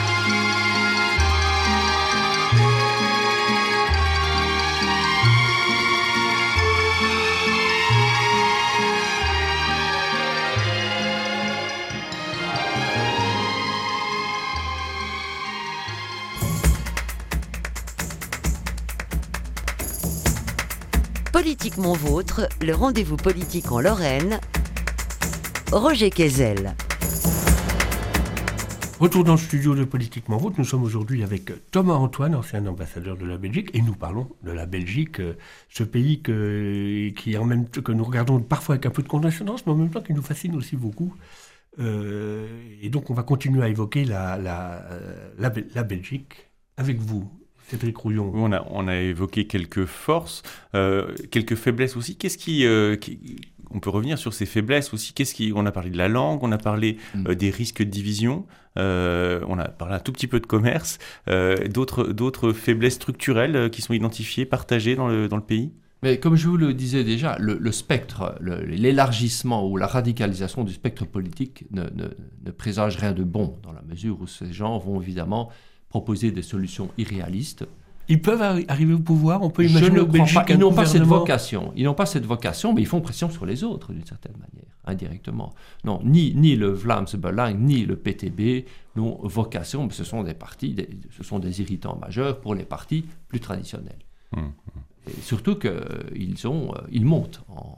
[SPEAKER 1] Politiquement vôtre, le rendez-vous politique en Lorraine. Roger Quesel.
[SPEAKER 2] Retour dans le studio de Politiquement Vôtre. Nous sommes aujourd'hui avec Thomas Antoine, ancien ambassadeur de la Belgique, et nous parlons de la Belgique, euh, ce pays que, qui en même temps, que nous regardons parfois avec un peu de condescendance, mais en même temps qui nous fascine aussi beaucoup. Euh, et donc on va continuer à évoquer la, la, la, la Belgique avec vous. Cédric Rouillon.
[SPEAKER 4] On a, on a évoqué quelques forces, euh, quelques faiblesses aussi. Qu'est-ce qui, euh, qui, on peut revenir sur ces faiblesses aussi. Qu'est-ce qui, on a parlé de la langue, on a parlé mmh. euh, des risques de division, euh, on a parlé un tout petit peu de commerce, euh, d'autres, d'autres faiblesses structurelles euh, qui sont identifiées, partagées dans le, dans le pays.
[SPEAKER 3] Mais comme je vous le disais déjà, le, le spectre, le, l'élargissement ou la radicalisation du spectre politique ne, ne, ne présage rien de bon, dans la mesure où ces gens vont évidemment proposer des solutions irréalistes.
[SPEAKER 2] Ils peuvent arri- arriver au pouvoir, on peut imaginer
[SPEAKER 3] Je ne
[SPEAKER 2] au Belgique
[SPEAKER 3] crois pas. Ils n'ont pas cette
[SPEAKER 2] gouvernement...
[SPEAKER 3] vocation. Ils n'ont pas cette vocation, mais ils font pression sur les autres d'une certaine manière, indirectement. Non, ni, ni le Vlaams Belang, ni le P T B n'ont vocation, mais ce sont des partis, des, ce sont des irritants majeurs pour les partis plus traditionnels. Mmh. Et surtout qu'ils ont, ils montent en,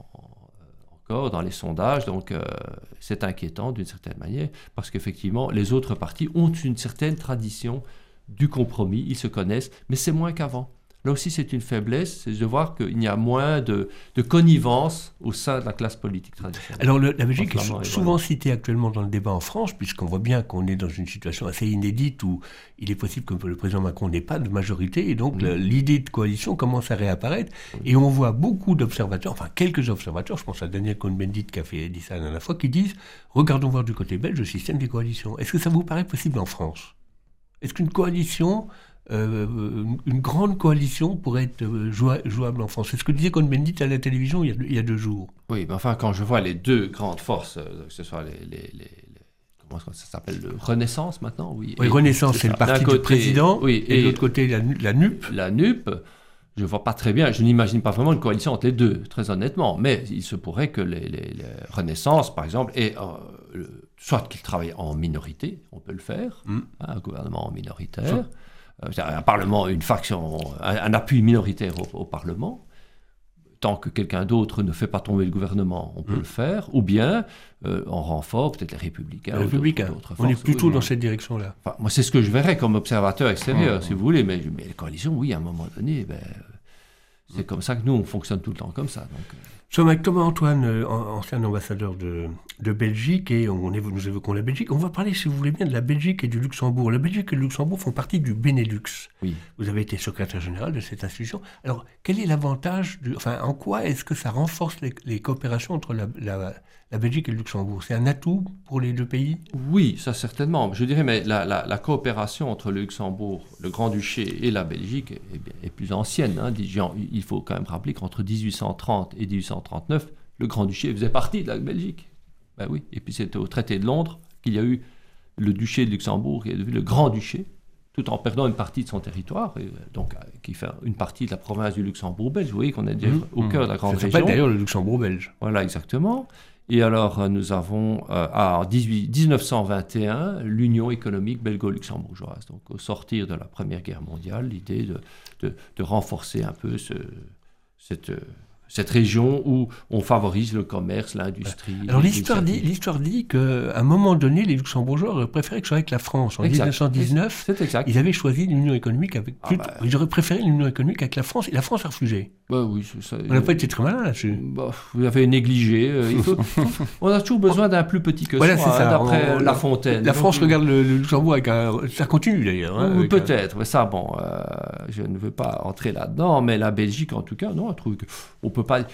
[SPEAKER 3] encore dans les sondages, donc euh, c'est inquiétant d'une certaine manière, parce qu'effectivement, les autres partis ont une certaine tradition du compromis, ils se connaissent, mais c'est moins qu'avant. Là aussi, c'est une faiblesse, c'est de voir qu'il y a moins de, de connivence au sein de la classe politique traditionnelle.
[SPEAKER 2] Alors, le, la Belgique est souvent citée actuellement dans le débat en France, puisqu'on voit bien qu'on est dans une situation assez inédite où il est possible que le président Macron n'ait pas de majorité, et donc mmh. le, l'idée de coalition commence à réapparaître, mmh. et on voit beaucoup d'observateurs, enfin quelques observateurs, je pense à Daniel Cohn-Bendit qui a fait, dit ça la dernière fois, qui disent « Regardons voir du côté belge le système des coalitions. » Est-ce que ça vous paraît possible en France ? Est-ce qu'une coalition... Euh, une grande coalition pourrait être joua- jouable en France. C'est ce que disait Cohn-Bendit à la télévision il y, a deux, il y a deux jours.
[SPEAKER 3] Oui, mais enfin, quand je vois les deux grandes forces, que ce soit les... les, les, les comment ça s'appelle, le Renaissance maintenant, oui.
[SPEAKER 2] Oui, et, Renaissance, c'est, c'est le parti côté, du président,
[SPEAKER 3] oui,
[SPEAKER 2] et, et de l'autre côté, la, la N U P.
[SPEAKER 3] La N U P, je ne vois pas très bien, je n'imagine pas vraiment une coalition entre les deux, très honnêtement, mais il se pourrait que les, les, les Renaissance, par exemple, et, euh, soit qu'ils travaillent en minorité, on peut le faire, mm. hein, un gouvernement minoritaire, soit. Un parlement, une faction, un, un appui minoritaire au, au Parlement. Tant que quelqu'un d'autre ne fait pas tomber le gouvernement, on peut mmh. le faire. Ou bien, euh, en renfort, peut-être les Républicains.
[SPEAKER 2] Les Républicains. D'autres, d'autres on forces, est plutôt oui, dans cette direction-là.
[SPEAKER 3] Enfin, moi, c'est ce que je verrais comme observateur extérieur, mmh. si vous voulez. Mais, mais les coalitions, oui, à un moment donné, ben, c'est mmh. comme ça que nous, on fonctionne tout le temps comme ça. Donc, euh...
[SPEAKER 2] Nous sommes avec Thomas Antoine, euh, ancien ambassadeur de, de Belgique, et on évo- nous évoquons la Belgique. On va parler, si vous voulez bien, de la Belgique et du Luxembourg. La Belgique et le Luxembourg font partie du Benelux.
[SPEAKER 3] Oui.
[SPEAKER 2] Vous avez été secrétaire général de cette institution. Alors, quel est l'avantage, du, enfin, en quoi est-ce que ça renforce les, les coopérations entre la, la, la Belgique et le Luxembourg ? C'est un atout pour les deux pays ?
[SPEAKER 3] Oui, ça certainement. Je dirais, mais la, la, la coopération entre le Luxembourg, le Grand-Duché et la Belgique est, est, est plus ancienne. Hein. Il faut quand même rappeler qu'entre dix-huit cent trente et dix-huit cent trente-neuf, le Grand-Duché faisait partie de la Belgique. Ben oui. Et puis c'était au traité de Londres qu'il y a eu le Duché de Luxembourg qui est devenu le Grand-Duché, tout en perdant une partie de son territoire, et donc qui fait une partie de la province du Luxembourg belge. Vous voyez qu'on est déjà mmh, au cœur de la grande
[SPEAKER 2] ça
[SPEAKER 3] région.
[SPEAKER 2] Ça s'appelle d'ailleurs le Luxembourg belge.
[SPEAKER 3] Voilà, exactement. Et alors nous avons, euh, en dix-neuf cent vingt et un, l'Union économique belgo-luxembourgeoise. Donc au sortir de la Première Guerre mondiale, l'idée de, de, de renforcer un peu ce, cette... cette région où on favorise le commerce, l'industrie.
[SPEAKER 2] Alors l'histoire dit, l'histoire dit qu'à un moment donné, les Luxembourgeois auraient préféré que ce soit avec la France. En
[SPEAKER 3] exact.
[SPEAKER 2] dix-neuf cent dix-neuf,
[SPEAKER 3] c'est exact.
[SPEAKER 2] Ils avaient choisi l'union économique avec...
[SPEAKER 3] Ah
[SPEAKER 2] Plus...
[SPEAKER 3] bah...
[SPEAKER 2] Ils auraient préféré l'union économique avec la France, et la France a refusé.
[SPEAKER 3] Bah oui, ça,
[SPEAKER 2] on n'a pas été très malin là-dessus.
[SPEAKER 3] Bah, vous avez négligé. Euh, il faut... on a toujours besoin d'un plus petit que
[SPEAKER 2] voilà,
[SPEAKER 3] soi,
[SPEAKER 2] c'est ça.
[SPEAKER 3] Hein, d'après
[SPEAKER 2] on...
[SPEAKER 3] La Fontaine.
[SPEAKER 2] La
[SPEAKER 3] Donc,
[SPEAKER 2] France regarde le, le Luxembourg avec un... Ça continue d'ailleurs. Hein,
[SPEAKER 3] ou peut-être, un... mais ça, bon, euh, je ne veux pas entrer là-dedans, mais la Belgique, en tout cas, non, elle trouve qu'on ne peut pas...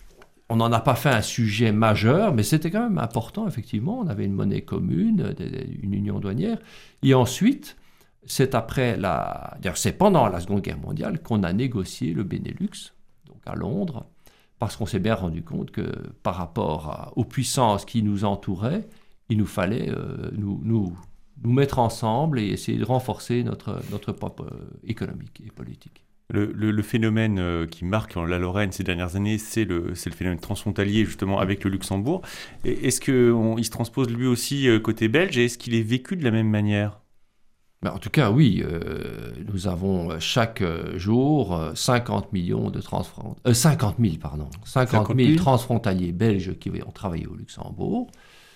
[SPEAKER 3] On n'en a pas fait un sujet majeur, mais c'était quand même important, effectivement. On avait une monnaie commune, une union douanière. Et ensuite, c'est après la... D'ailleurs, c'est pendant la Seconde Guerre mondiale qu'on a négocié le Benelux, donc à Londres, parce qu'on s'est bien rendu compte que par rapport à, aux puissances qui nous entouraient, il nous fallait euh, nous, nous, nous mettre ensemble et essayer de renforcer notre, notre propre euh, économique et politique.
[SPEAKER 4] Le, le, le phénomène euh, qui marque la Lorraine ces dernières années, c'est le, c'est le phénomène transfrontalier, justement, avec le Luxembourg. Et est-ce qu'il se transpose lui aussi euh, côté belge, et est-ce qu'il est vécu de la même manière ?
[SPEAKER 3] Ben, en tout cas, oui. Euh, nous avons chaque jour cinquante millions de transfront... euh, cinquante mille, pardon. cinquante mille transfrontaliers belges qui ont travaillé au Luxembourg.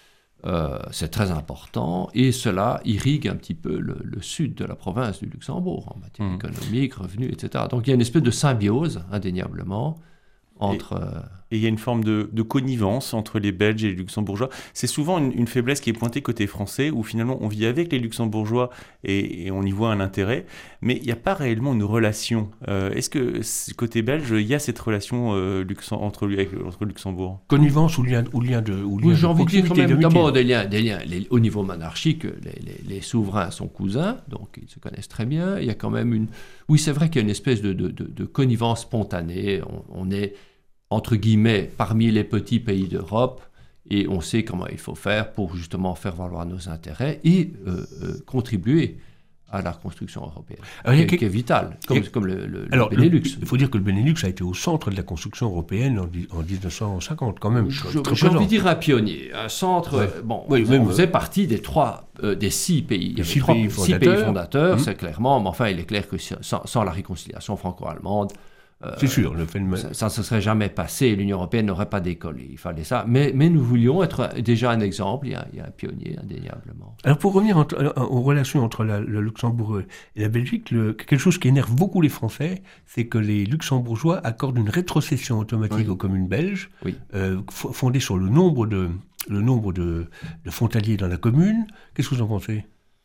[SPEAKER 3] Euh, c'est très important et cela irrigue un petit peu le, le sud de la province du Luxembourg en matière mmh. économique, revenus, et cetera. Donc il y a une espèce de symbiose, indéniablement, entre...
[SPEAKER 4] Et,
[SPEAKER 3] euh,
[SPEAKER 4] et il y a une forme de, de connivence entre les Belges et les Luxembourgeois. C'est souvent une, une faiblesse qui est pointée côté français, où finalement on vit avec les Luxembourgeois et, et on y voit un intérêt, mais il n'y a pas réellement une relation. Euh, est-ce que côté belge, il y a cette relation euh, Luxem- entre, avec, entre Luxembourg ?
[SPEAKER 2] Connivence ou lien, ou lien de ou lien
[SPEAKER 3] Oui, j'ai
[SPEAKER 2] de
[SPEAKER 3] envie de dire quand même d'abord
[SPEAKER 2] de
[SPEAKER 3] des liens, des liens les, au niveau monarchique, les, les, les souverains sont cousins, donc ils se connaissent très bien. Il y a quand même une... Oui, c'est vrai qu'il y a une espèce de, de, de, de connivence spontanée. On, on est... entre guillemets, parmi les petits pays d'Europe, et on sait comment il faut faire pour justement faire valoir nos intérêts et euh, euh, contribuer à la construction européenne, Alors, qui, est, qui est vitale, comme, a... comme le, le,
[SPEAKER 2] Alors,
[SPEAKER 3] le Benelux.
[SPEAKER 2] Il faut dire que le Benelux a été au centre de la construction européenne en, en dix-neuf cent cinquante, quand même.
[SPEAKER 3] Je, j'ai envie de dire un pionnier, un centre. Ouais. Bon, oui, on, même, on faisait partie des trois, euh, des six pays. Il y avait
[SPEAKER 2] six,
[SPEAKER 3] trois,
[SPEAKER 2] pays,
[SPEAKER 3] six
[SPEAKER 2] fondateurs.
[SPEAKER 3] pays fondateurs,
[SPEAKER 2] mmh.
[SPEAKER 3] c'est clairement. Mais enfin, il est clair que sans, sans la réconciliation franco-allemande,
[SPEAKER 2] Euh, c'est sûr, le phénomène...
[SPEAKER 3] ça ne se serait jamais passé, l'Union européenne n'aurait pas décollé, il fallait ça. Mais, mais nous voulions être déjà un exemple, il y a, il y a un pionnier, indéniablement.
[SPEAKER 2] Alors pour revenir entre, aux relations entre la, le Luxembourg et la Belgique, le, quelque chose qui énerve beaucoup les Français, c'est que les Luxembourgeois accordent une rétrocession automatique oui. aux communes belges,
[SPEAKER 3] oui.
[SPEAKER 2] euh, fondée sur le nombre, de, le nombre de, de frontaliers dans la commune. Qu'est-ce que vous en pensez ?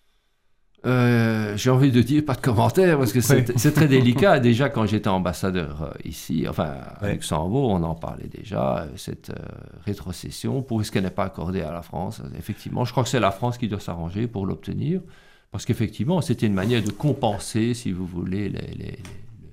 [SPEAKER 3] Euh, j'ai envie de dire pas de commentaires parce que c'est, ouais. c'est très délicat. Déjà, quand j'étais ambassadeur euh, ici, enfin à ouais. Luxembourg, on en parlait déjà, euh, cette euh, rétrocession, pour ce qu'elle n'est pas accordée à la France. Effectivement, je crois que c'est la France qui doit s'arranger pour l'obtenir, parce qu'effectivement, c'était une manière de compenser, si vous voulez, les, les, les,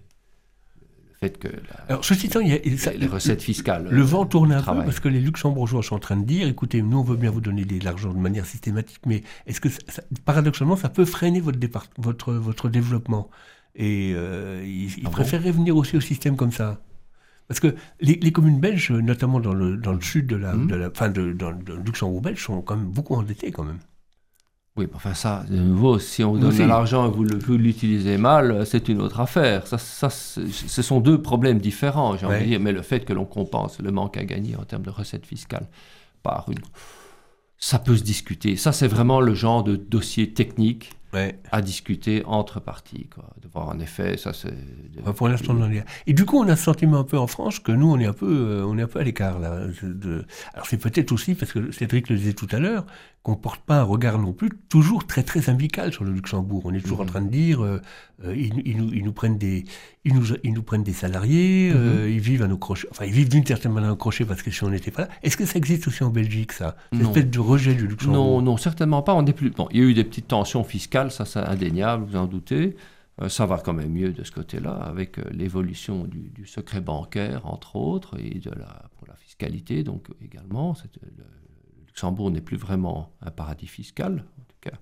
[SPEAKER 3] le fait que la,
[SPEAKER 2] Alors, ceci étant, il y a, ça,
[SPEAKER 3] les recettes fiscales.
[SPEAKER 2] Le vent tourne un
[SPEAKER 3] travail.
[SPEAKER 2] peu parce que les Luxembourgeois sont en train de dire, écoutez, nous on veut bien vous donner de l'argent de manière systématique, mais est-ce que ça, ça, paradoxalement ça peut freiner votre, départ, votre, votre développement ? Et euh, ils, ils ah préféreraient bon venir aussi au système comme ça. Parce que les, les communes belges, notamment dans le, dans le sud de la, mmh. de la fin de, dans, de Luxembourg belge, sont quand même beaucoup endettées quand même.
[SPEAKER 3] Oui, enfin ça, de nouveau, si on vous donne de l'argent et vous, le, vous l'utilisez mal, c'est une autre affaire. Ça, ça, ce sont deux problèmes différents, j'ai envie ouais. de dire. Mais le fait que l'on compense le manque à gagner en termes de recettes fiscales par une... Ça peut se discuter. Ça, c'est vraiment le genre de dossier technique ouais. à discuter entre parties, quoi. De voir en effet, ça c'est...
[SPEAKER 2] De... Pour l'instant, on en est... Et du coup, on a ce sentiment un peu en France que nous, on est un peu, euh, on est un peu à l'écart, là. De... Alors, c'est peut-être aussi, parce que Cédric le disait tout à l'heure, qu'on ne porte pas un regard non plus toujours très, très amical sur le Luxembourg. On est toujours mmh. en train de dire, euh, euh, ils, ils, nous, ils, nous prennent des, ils, nous, ils nous prennent des salariés, mmh. euh, ils vivent à nos crochets, enfin, ils vivent d'une certaine manière à nos crochets parce que si on n'était pas là. Est-ce que ça existe aussi en Belgique, ça ? Cette espèce de rejet du Luxembourg ?
[SPEAKER 3] Non, non, certainement pas. On est plus... bon, il y a eu des petites tensions fiscales, ça c'est indéniable, vous en doutez. Euh, ça va quand même mieux de ce côté-là, avec euh, l'évolution du, du secret bancaire, entre autres, et de la, pour la fiscalité, donc également. C'est, le, le Luxembourg n'est plus vraiment un paradis fiscal, en tout cas.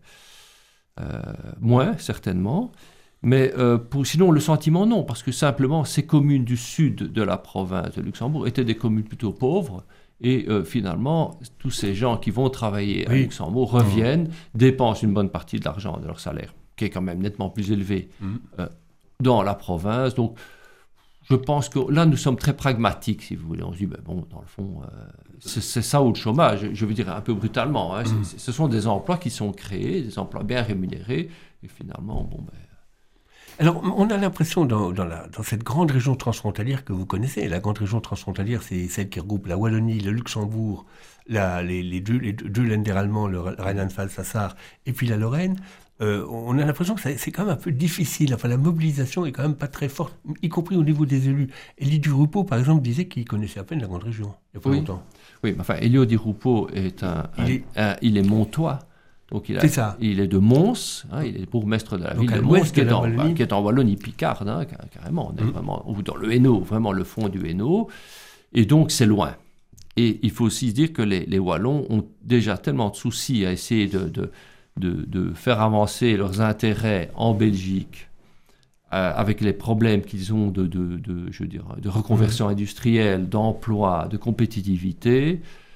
[SPEAKER 3] Euh, moins, certainement. Mais euh, pour, sinon, le sentiment, non, parce que simplement, ces communes du sud de la province de Luxembourg étaient des communes plutôt pauvres. Et euh, finalement, tous ces gens qui vont travailler à oui. Luxembourg reviennent, mmh. dépensent une bonne partie de l'argent de leur salaire, qui est quand même nettement plus élevé mmh. euh, dans la province. Donc, je pense que là, nous sommes très pragmatiques, si vous voulez. On se dit, ben bon, dans le fond, euh, c'est, c'est ça ou le chômage, je veux dire un peu brutalement. Hein. Mmh. C'est, ce sont des emplois qui sont créés, des emplois bien rémunérés, et finalement, bon, ben...
[SPEAKER 2] Alors, on a l'impression, dans, dans, la, dans cette grande région transfrontalière que vous connaissez, la grande région transfrontalière, c'est celle qui regroupe la Wallonie, le Luxembourg, la, les, les deux, les deux Länder allemands, le Rheinland-Pfalz, la Sarre, et puis la Lorraine. Euh, on a l'impression que ça, c'est quand même un peu difficile. Enfin, la mobilisation est quand même pas très forte, y compris au niveau des élus. Élie Durupo, par exemple, disait qu'il connaissait à peine la grande région, il n'y a pas
[SPEAKER 3] oui.
[SPEAKER 2] longtemps.
[SPEAKER 3] Oui, mais enfin, Élie Durupo est un, il, un, est... Un, il est montois. Donc il, a,
[SPEAKER 2] c'est ça.
[SPEAKER 3] il est de Mons, hein, il est bourgmestre de la
[SPEAKER 2] Donc
[SPEAKER 3] ville de Mons, qui est, en, bah, qui est en Wallonie picarde, hein, carrément. On est mmh. vraiment dans le Hainaut, vraiment le fond du Hainaut. Et donc c'est loin. Et il faut aussi se dire que les, les Wallons ont déjà tellement de soucis à essayer de, de, de, de faire avancer leurs intérêts en Belgique, euh, avec les problèmes qu'ils ont de, de, de, je veux dire, de reconversion mmh. industrielle, d'emploi, de compétitivité,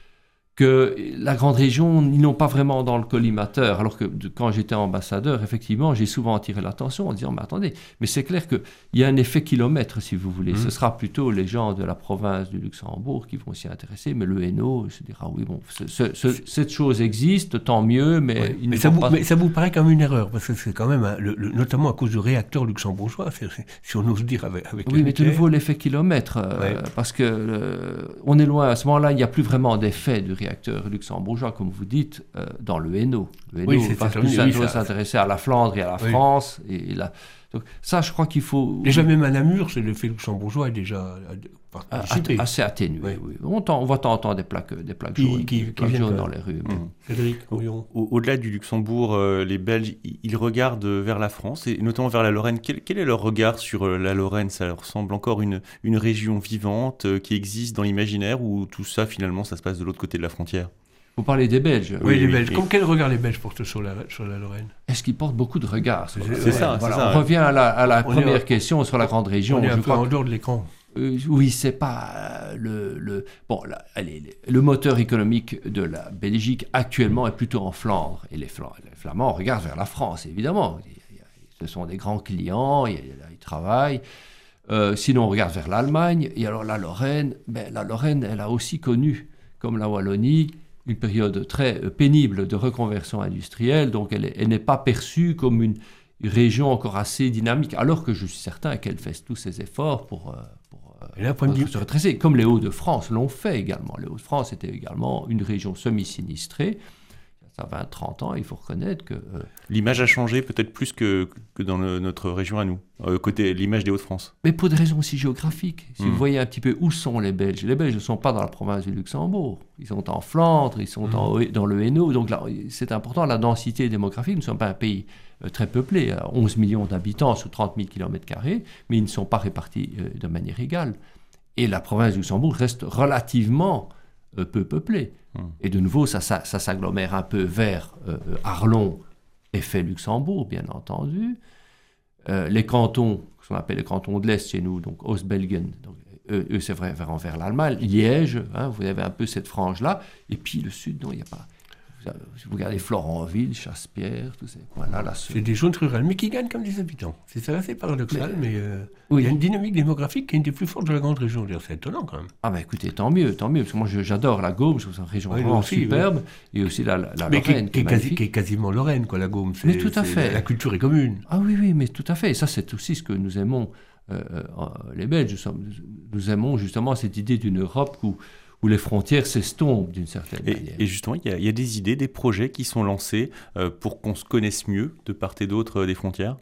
[SPEAKER 3] que la grande région, ils n'ont pas vraiment dans le collimateur. Alors que de, quand j'étais ambassadeur, effectivement, j'ai souvent attiré l'attention en disant, mais attendez, mais c'est clair qu'il y a un effet kilomètre, si vous voulez. Mmh. Ce sera plutôt les gens de la province du Luxembourg qui vont s'y intéresser, mais le Hainaut se dira, oui, bon, ce, ce, ce, cette chose existe, tant mieux, mais...
[SPEAKER 2] Ouais.
[SPEAKER 3] Il
[SPEAKER 2] mais,
[SPEAKER 3] ne
[SPEAKER 2] ça vous,
[SPEAKER 3] pas...
[SPEAKER 2] mais ça vous paraît comme une erreur, parce que c'est quand même, un, le, le, notamment à cause du réacteur luxembourgeois, c'est, c'est, si on ose dire avec, avec
[SPEAKER 3] oui, mais de nouveau, l'effet kilomètre, euh, ouais. parce que euh, on est loin, à ce moment-là, il n'y a plus vraiment d'effet du réacteur luxembourgeois, comme vous dites, euh, dans le Hainaut. Le Hainaut
[SPEAKER 2] oui,
[SPEAKER 3] va plus oui, s'intéresser à la Flandre et à la oui. France. Et, et la... Donc, ça, je crois qu'il faut...
[SPEAKER 2] Déjà, même à Namur, c'est l'effet luxembourgeois est déjà
[SPEAKER 3] participé. Assez atténué, oui. oui. On, on voit entendre des plaques, des plaques
[SPEAKER 2] qui,
[SPEAKER 3] jaunes,
[SPEAKER 2] qui,
[SPEAKER 3] des plaques
[SPEAKER 2] qui
[SPEAKER 3] jaunes dans les rues.
[SPEAKER 2] Mmh. Cédric,
[SPEAKER 4] au, au, au-delà du Luxembourg, euh, les Belges, ils regardent vers la France, et notamment vers la Lorraine. Quel, quel est leur regard sur euh, la Lorraine ? Ça leur semble encore une, une région vivante euh, qui existe dans l'imaginaire, ou tout ça, finalement, ça se passe de l'autre côté de la frontière ?
[SPEAKER 3] Vous parlez des Belges.
[SPEAKER 2] Oui, oui les Belges. Et... Comme quel regard les Belges portent sur la, sur la Lorraine ?
[SPEAKER 3] Est-ce qu'ils portent beaucoup de regards ?
[SPEAKER 4] C'est, c'est, c'est ça.
[SPEAKER 3] Voilà,
[SPEAKER 4] c'est ça
[SPEAKER 3] on ouais. revient à la, à la première
[SPEAKER 2] en...
[SPEAKER 3] question sur la grande région.
[SPEAKER 2] On est un
[SPEAKER 3] je
[SPEAKER 2] peu en dehors de l'écran.
[SPEAKER 3] Euh, oui, c'est pas euh, le, le bon. Là, allez, le moteur économique de la Belgique actuellement est plutôt en Flandre, et les, Flam- les Flamands regardent vers la France, évidemment. Il y a, ce sont des grands clients, il y a, ils travaillent. Euh, sinon, on regarde vers l'Allemagne, et alors la Lorraine. Ben, la Lorraine, elle a aussi connu, comme la Wallonie, une période très pénible de reconversion industrielle, donc elle, est, elle n'est pas perçue comme une région encore assez dynamique, alors que je suis certain qu'elle fait tous ses efforts pour, pour, là, pour se redresser, comme les Hauts-de-France l'ont fait également. Les Hauts-de-France étaient également une région semi-sinistrée. Ça fait vingt à trente ans, il faut reconnaître que... Euh...
[SPEAKER 4] L'image a changé peut-être plus que, que dans le, notre région à nous, euh, côté l'image des Hauts-de-France.
[SPEAKER 3] Mais pour des raisons aussi géographiques. Si mmh. vous voyez un petit peu où sont les Belges, les Belges ne sont pas dans la province du Luxembourg. Ils sont en Flandre, ils sont mmh. en, dans le Hainaut. Donc là, c'est important, la densité démographique. Nous ne sommes pas un pays euh, très peuplé, à onze millions d'habitants sur trente mille kilomètres carrés, mais ils ne sont pas répartis euh, de manière égale. Et la province du Luxembourg reste relativement euh, peu peuplée. Et de nouveau, ça, ça, ça s'agglomère un peu vers euh, Arlon, effet Luxembourg, bien entendu. Euh, les cantons, ce qu'on appelle les cantons de l'Est chez nous, donc Ostbelgen, donc, eux, eux, c'est vrai, vers, vers l'Allemagne. Liège, hein, vous avez un peu cette frange-là. Et puis le Sud, non, il n'y a pas... Vous regardez Florentville, Chasse-Pierre, tous ces coins-là. Là,
[SPEAKER 2] c'est des zones rurales, mais qui gagnent comme des habitants. C'est ça, assez paradoxal, mais, mais euh, oui. Il y a une dynamique démographique qui est une des plus fortes de la grande région. C'est étonnant quand même.
[SPEAKER 3] Ah ben écoutez, tant mieux, tant mieux, parce que moi je, j'adore la Gaume, je trouve que c'est une région oui, vraiment aussi, superbe, oui. Et aussi la, la, la
[SPEAKER 2] mais
[SPEAKER 3] Lorraine,
[SPEAKER 2] qui, qui, est quasi, qui est quasiment Lorraine, quoi, la Gaume. C'est,
[SPEAKER 3] mais tout à fait.
[SPEAKER 2] La, la culture est commune.
[SPEAKER 3] Ah oui, oui, mais tout à fait. Et ça, c'est aussi ce que nous aimons, euh, euh, les Belges. Nous, nous aimons justement cette idée d'une Europe où où les frontières s'estompent d'une certaine
[SPEAKER 4] et,
[SPEAKER 3] manière.
[SPEAKER 4] Et justement, il y, y a des idées, des projets qui sont lancés euh, pour qu'on se connaisse mieux de part et d'autre euh, des frontières.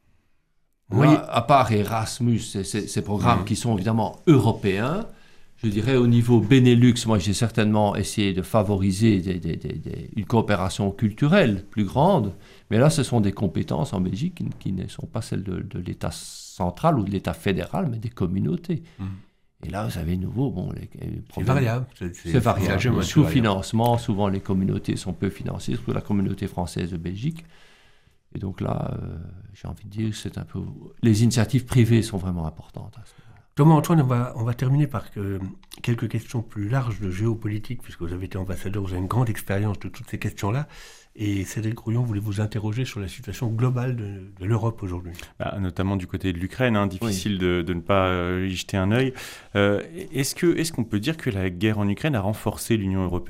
[SPEAKER 3] Oui. Moi, à part Erasmus, ces, ces, ces programmes mmh. qui sont évidemment européens, je dirais au niveau Benelux, moi j'ai certainement essayé de favoriser des, des, des, des, une coopération culturelle plus grande, mais là ce sont des compétences en Belgique qui, qui ne sont pas celles de, de l'État central ou de l'État fédéral, mais des communautés. Mmh. Et là, vous avez nouveau, bon, les, les
[SPEAKER 2] c'est variable. C'est,
[SPEAKER 3] c'est, c'est variable. C'est sous-financement, souvent les communautés sont peu financées, surtout la communauté française de Belgique. Et donc là, euh, j'ai envie de dire, c'est un peu... Les initiatives privées sont vraiment importantes.
[SPEAKER 2] Thomas Antoine, on va, on va terminer par que, quelques questions plus larges de géopolitique, puisque vous avez été ambassadeur, vous avez une grande expérience de toutes ces questions-là. Et Cédric Rouillon voulait vous interroger sur la situation globale de, de l'Europe aujourd'hui.
[SPEAKER 4] Bah, notamment du côté de l'Ukraine, hein, difficile oui. de, de ne pas euh, y jeter un œil. Euh, est-ce, que, est-ce qu'on peut dire que la guerre en Ukraine a renforcé l'Union européenne ?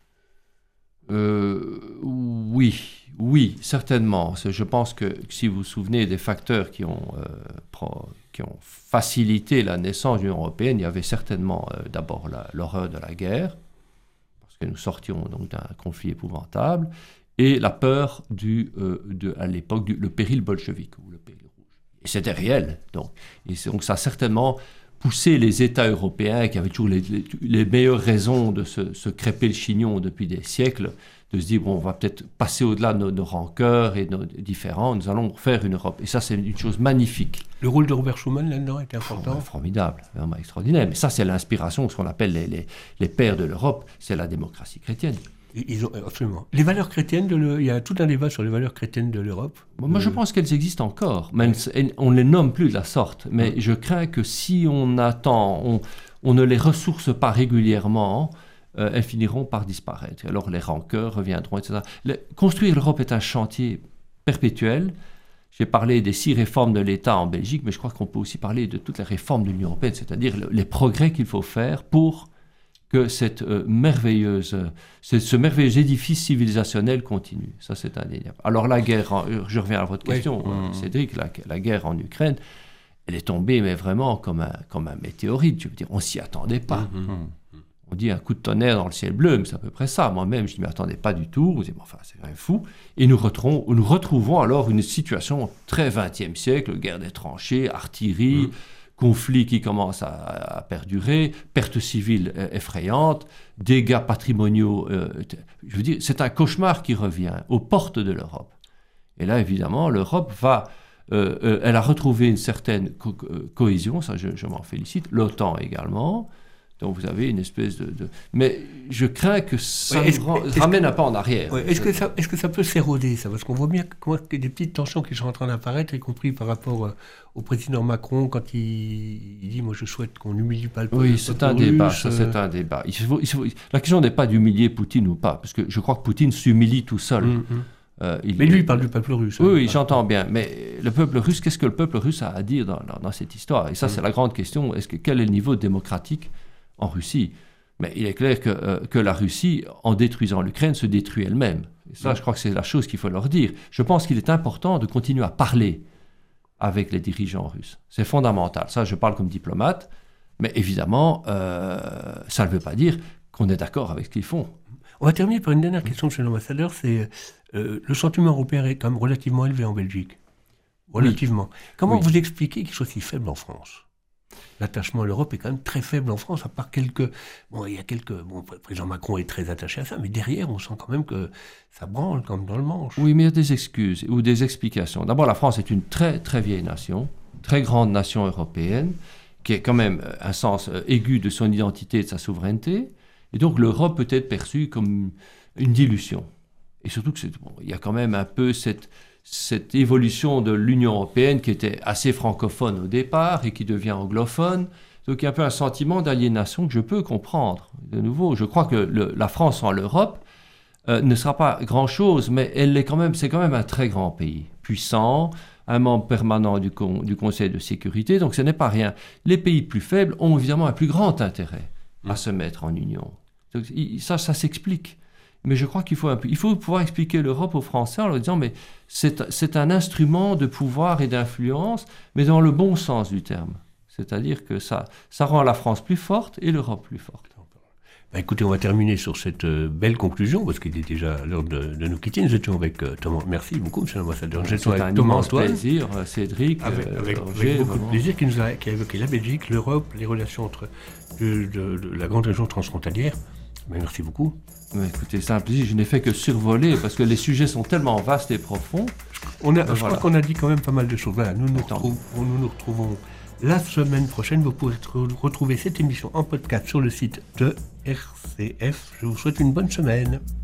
[SPEAKER 3] euh, Oui, oui, certainement. Je pense que si vous vous souvenez des facteurs qui ont, euh, pro, qui ont facilité la naissance de l'Union européenne, il y avait certainement euh, d'abord la, l'horreur de la guerre, que nous sortions donc d'un conflit épouvantable, et la peur du, euh, de, à l'époque du le péril bolchevique, ou le péril rouge. Et c'était réel. Donc, et donc ça a certainement poussé les États européens, qui avaient toujours les, les, les meilleures raisons de se, se crêper le chignon depuis des siècles, de se dire, bon, on va peut-être passer au-delà de nos, nos rancœurs et de nos différends, nous allons faire une Europe. Et ça, c'est une chose magnifique.
[SPEAKER 2] Le rôle de Robert Schuman là-dedans était important.
[SPEAKER 3] Oh, formidable, vraiment extraordinaire. Mais ça, c'est l'inspiration, ce qu'on appelle les, les, les pères de l'Europe, c'est la démocratie chrétienne.
[SPEAKER 2] Ils ont, absolument. Les valeurs chrétiennes, de le, il y a tout un débat sur les valeurs chrétiennes de l'Europe.
[SPEAKER 3] Moi, euh... je pense qu'elles existent encore. Même, on ne les nomme plus de la sorte. Mais mmh. je crains que si on attend, on, on ne les ressource pas régulièrement, euh, elles finiront par disparaître. Alors les rancœurs reviendront, et cetera. Le, construire l'Europe est un chantier perpétuel. J'ai parlé des six réformes de l'État en Belgique, mais je crois qu'on peut aussi parler de toutes les réformes de l'Union européenne, c'est-à-dire le, les progrès qu'il faut faire pour que cette, euh, merveilleuse, euh, ce, ce merveilleux édifice civilisationnel continue. Ça, c'est indéniable. Alors la guerre, en, je reviens à votre question, oui. euh, Cédric, la, la guerre en Ukraine, elle est tombée, mais vraiment comme un, comme un météorite. Je veux dire, on ne s'y attendait pas. Mm-hmm. On dit un coup de tonnerre dans le ciel bleu, mais c'est à peu près ça. Moi-même, je ne m'y attendais pas du tout. On dit, bon, enfin, c'est quand même fou. Et nous retrouvons, nous retrouvons alors une situation très vingtième siècle, guerre des tranchées, artillerie, mm. conflit qui commence à, à perdurer, pertes civiles euh, effrayantes, dégâts patrimoniaux. Euh, je veux dire, c'est un cauchemar qui revient aux portes de l'Europe. Et là, évidemment, l'Europe va... Euh, euh, elle a retrouvé une certaine co- euh, cohésion, ça je, je m'en félicite, l'OTAN également. Donc vous avez une espèce de... de... Mais je crains que ça
[SPEAKER 2] ouais,
[SPEAKER 3] nous ram- ramène
[SPEAKER 2] que,
[SPEAKER 3] un pas en arrière.
[SPEAKER 2] Ouais, est-ce, que ça, est-ce que ça peut s'éroder, ça ? Parce qu'on voit bien qu'il y a des petites tensions qui sont en train d'apparaître, y compris par rapport euh, au président Macron, quand il, il dit « moi je souhaite qu'on n'humilie pas le peuple russe ».
[SPEAKER 3] Oui, c'est un débat, ça, c'est un débat. Il faut, il faut... La question n'est pas d'humilier Poutine ou pas, parce que je crois que Poutine s'humilie tout seul. Mm-hmm. Euh, il,
[SPEAKER 2] mais lui, il parle du peuple russe.
[SPEAKER 3] Oui, hein, oui j'entends bien. Mais le peuple russe, qu'est-ce que le peuple russe a à dire dans, dans, dans cette histoire ? Et ça, mm. c'est la grande question. Est-ce que, quel est le niveau démocratique en Russie ? Mais il est clair que, euh, que la Russie, en détruisant l'Ukraine, se détruit elle-même. Et ça, mm. je crois que c'est la chose qu'il faut leur dire. Je pense qu'il est important de continuer à parler avec les dirigeants russes. C'est fondamental. Ça, je parle comme diplomate. Mais évidemment, euh, ça ne veut pas dire qu'on est d'accord avec ce qu'ils font.
[SPEAKER 2] On va terminer par une dernière question, monsieur l'ambassadeur. C'est euh, le sentiment européen est quand même relativement élevé en Belgique. Relativement. Oui. Comment oui. vous expliquez qu'il soit si faible en France ? L'attachement à l'Europe est quand même très faible en France, à part quelques... Bon, il y a quelques... Bon, le président Macron est très attaché à ça, mais derrière, on sent quand même que ça branle comme dans le manche.
[SPEAKER 3] Oui, mais il y a des excuses ou des explications. D'abord, la France est une très, très vieille nation, très grande nation européenne, qui a quand même un sens aigu de son identité et de sa souveraineté. Et donc l'Europe peut être perçue comme une dilution. Et surtout qu'il bon, y a quand même un peu cette, cette évolution de l'Union européenne qui était assez francophone au départ et qui devient anglophone. Donc il y a un peu un sentiment d'aliénation que je peux comprendre. De nouveau, je crois que le, la France en l'Europe euh, ne sera pas grand-chose, mais elle est quand même, c'est quand même un très grand pays, puissant, un membre permanent du, con, du Conseil de sécurité, donc ce n'est pas rien. Les pays plus faibles ont évidemment un plus grand intérêt à se mettre en union. Donc, ça, ça s'explique. Mais je crois qu'il faut, un peu, il faut pouvoir expliquer l'Europe aux Français en leur disant mais c'est, c'est un instrument de pouvoir et d'influence, mais dans le bon sens du terme. C'est-à-dire que ça, ça rend la France plus forte et l'Europe plus forte.
[SPEAKER 2] Ben écoutez, on va terminer sur cette euh, belle conclusion, parce qu'il est déjà l'heure de, de nous quitter. Nous étions avec euh, Thomas. Merci beaucoup, monsieur l'ambassadeur.
[SPEAKER 3] C'est un avec Thomas Antoine. plaisir, Cédric.
[SPEAKER 2] Avec,
[SPEAKER 3] euh,
[SPEAKER 2] avec,
[SPEAKER 3] Roger,
[SPEAKER 2] avec beaucoup
[SPEAKER 3] vraiment.
[SPEAKER 2] de plaisir, qui, nous a, qui a évoqué la Belgique, l'Europe, les relations entre de, de, de la grande région transfrontalière. Ben, merci beaucoup.
[SPEAKER 3] Mais écoutez, c'est un plaisir. Je n'ai fait que survoler, parce que les sujets sont tellement vastes et profonds.
[SPEAKER 2] On a, ben, je voilà. crois qu'on a dit quand même pas mal de choses. Voilà, nous nous, retrouvons, nous nous retrouvons la semaine prochaine. Vous pourrez retrouver cette émission en podcast sur le site de R C F. Je vous souhaite une bonne semaine.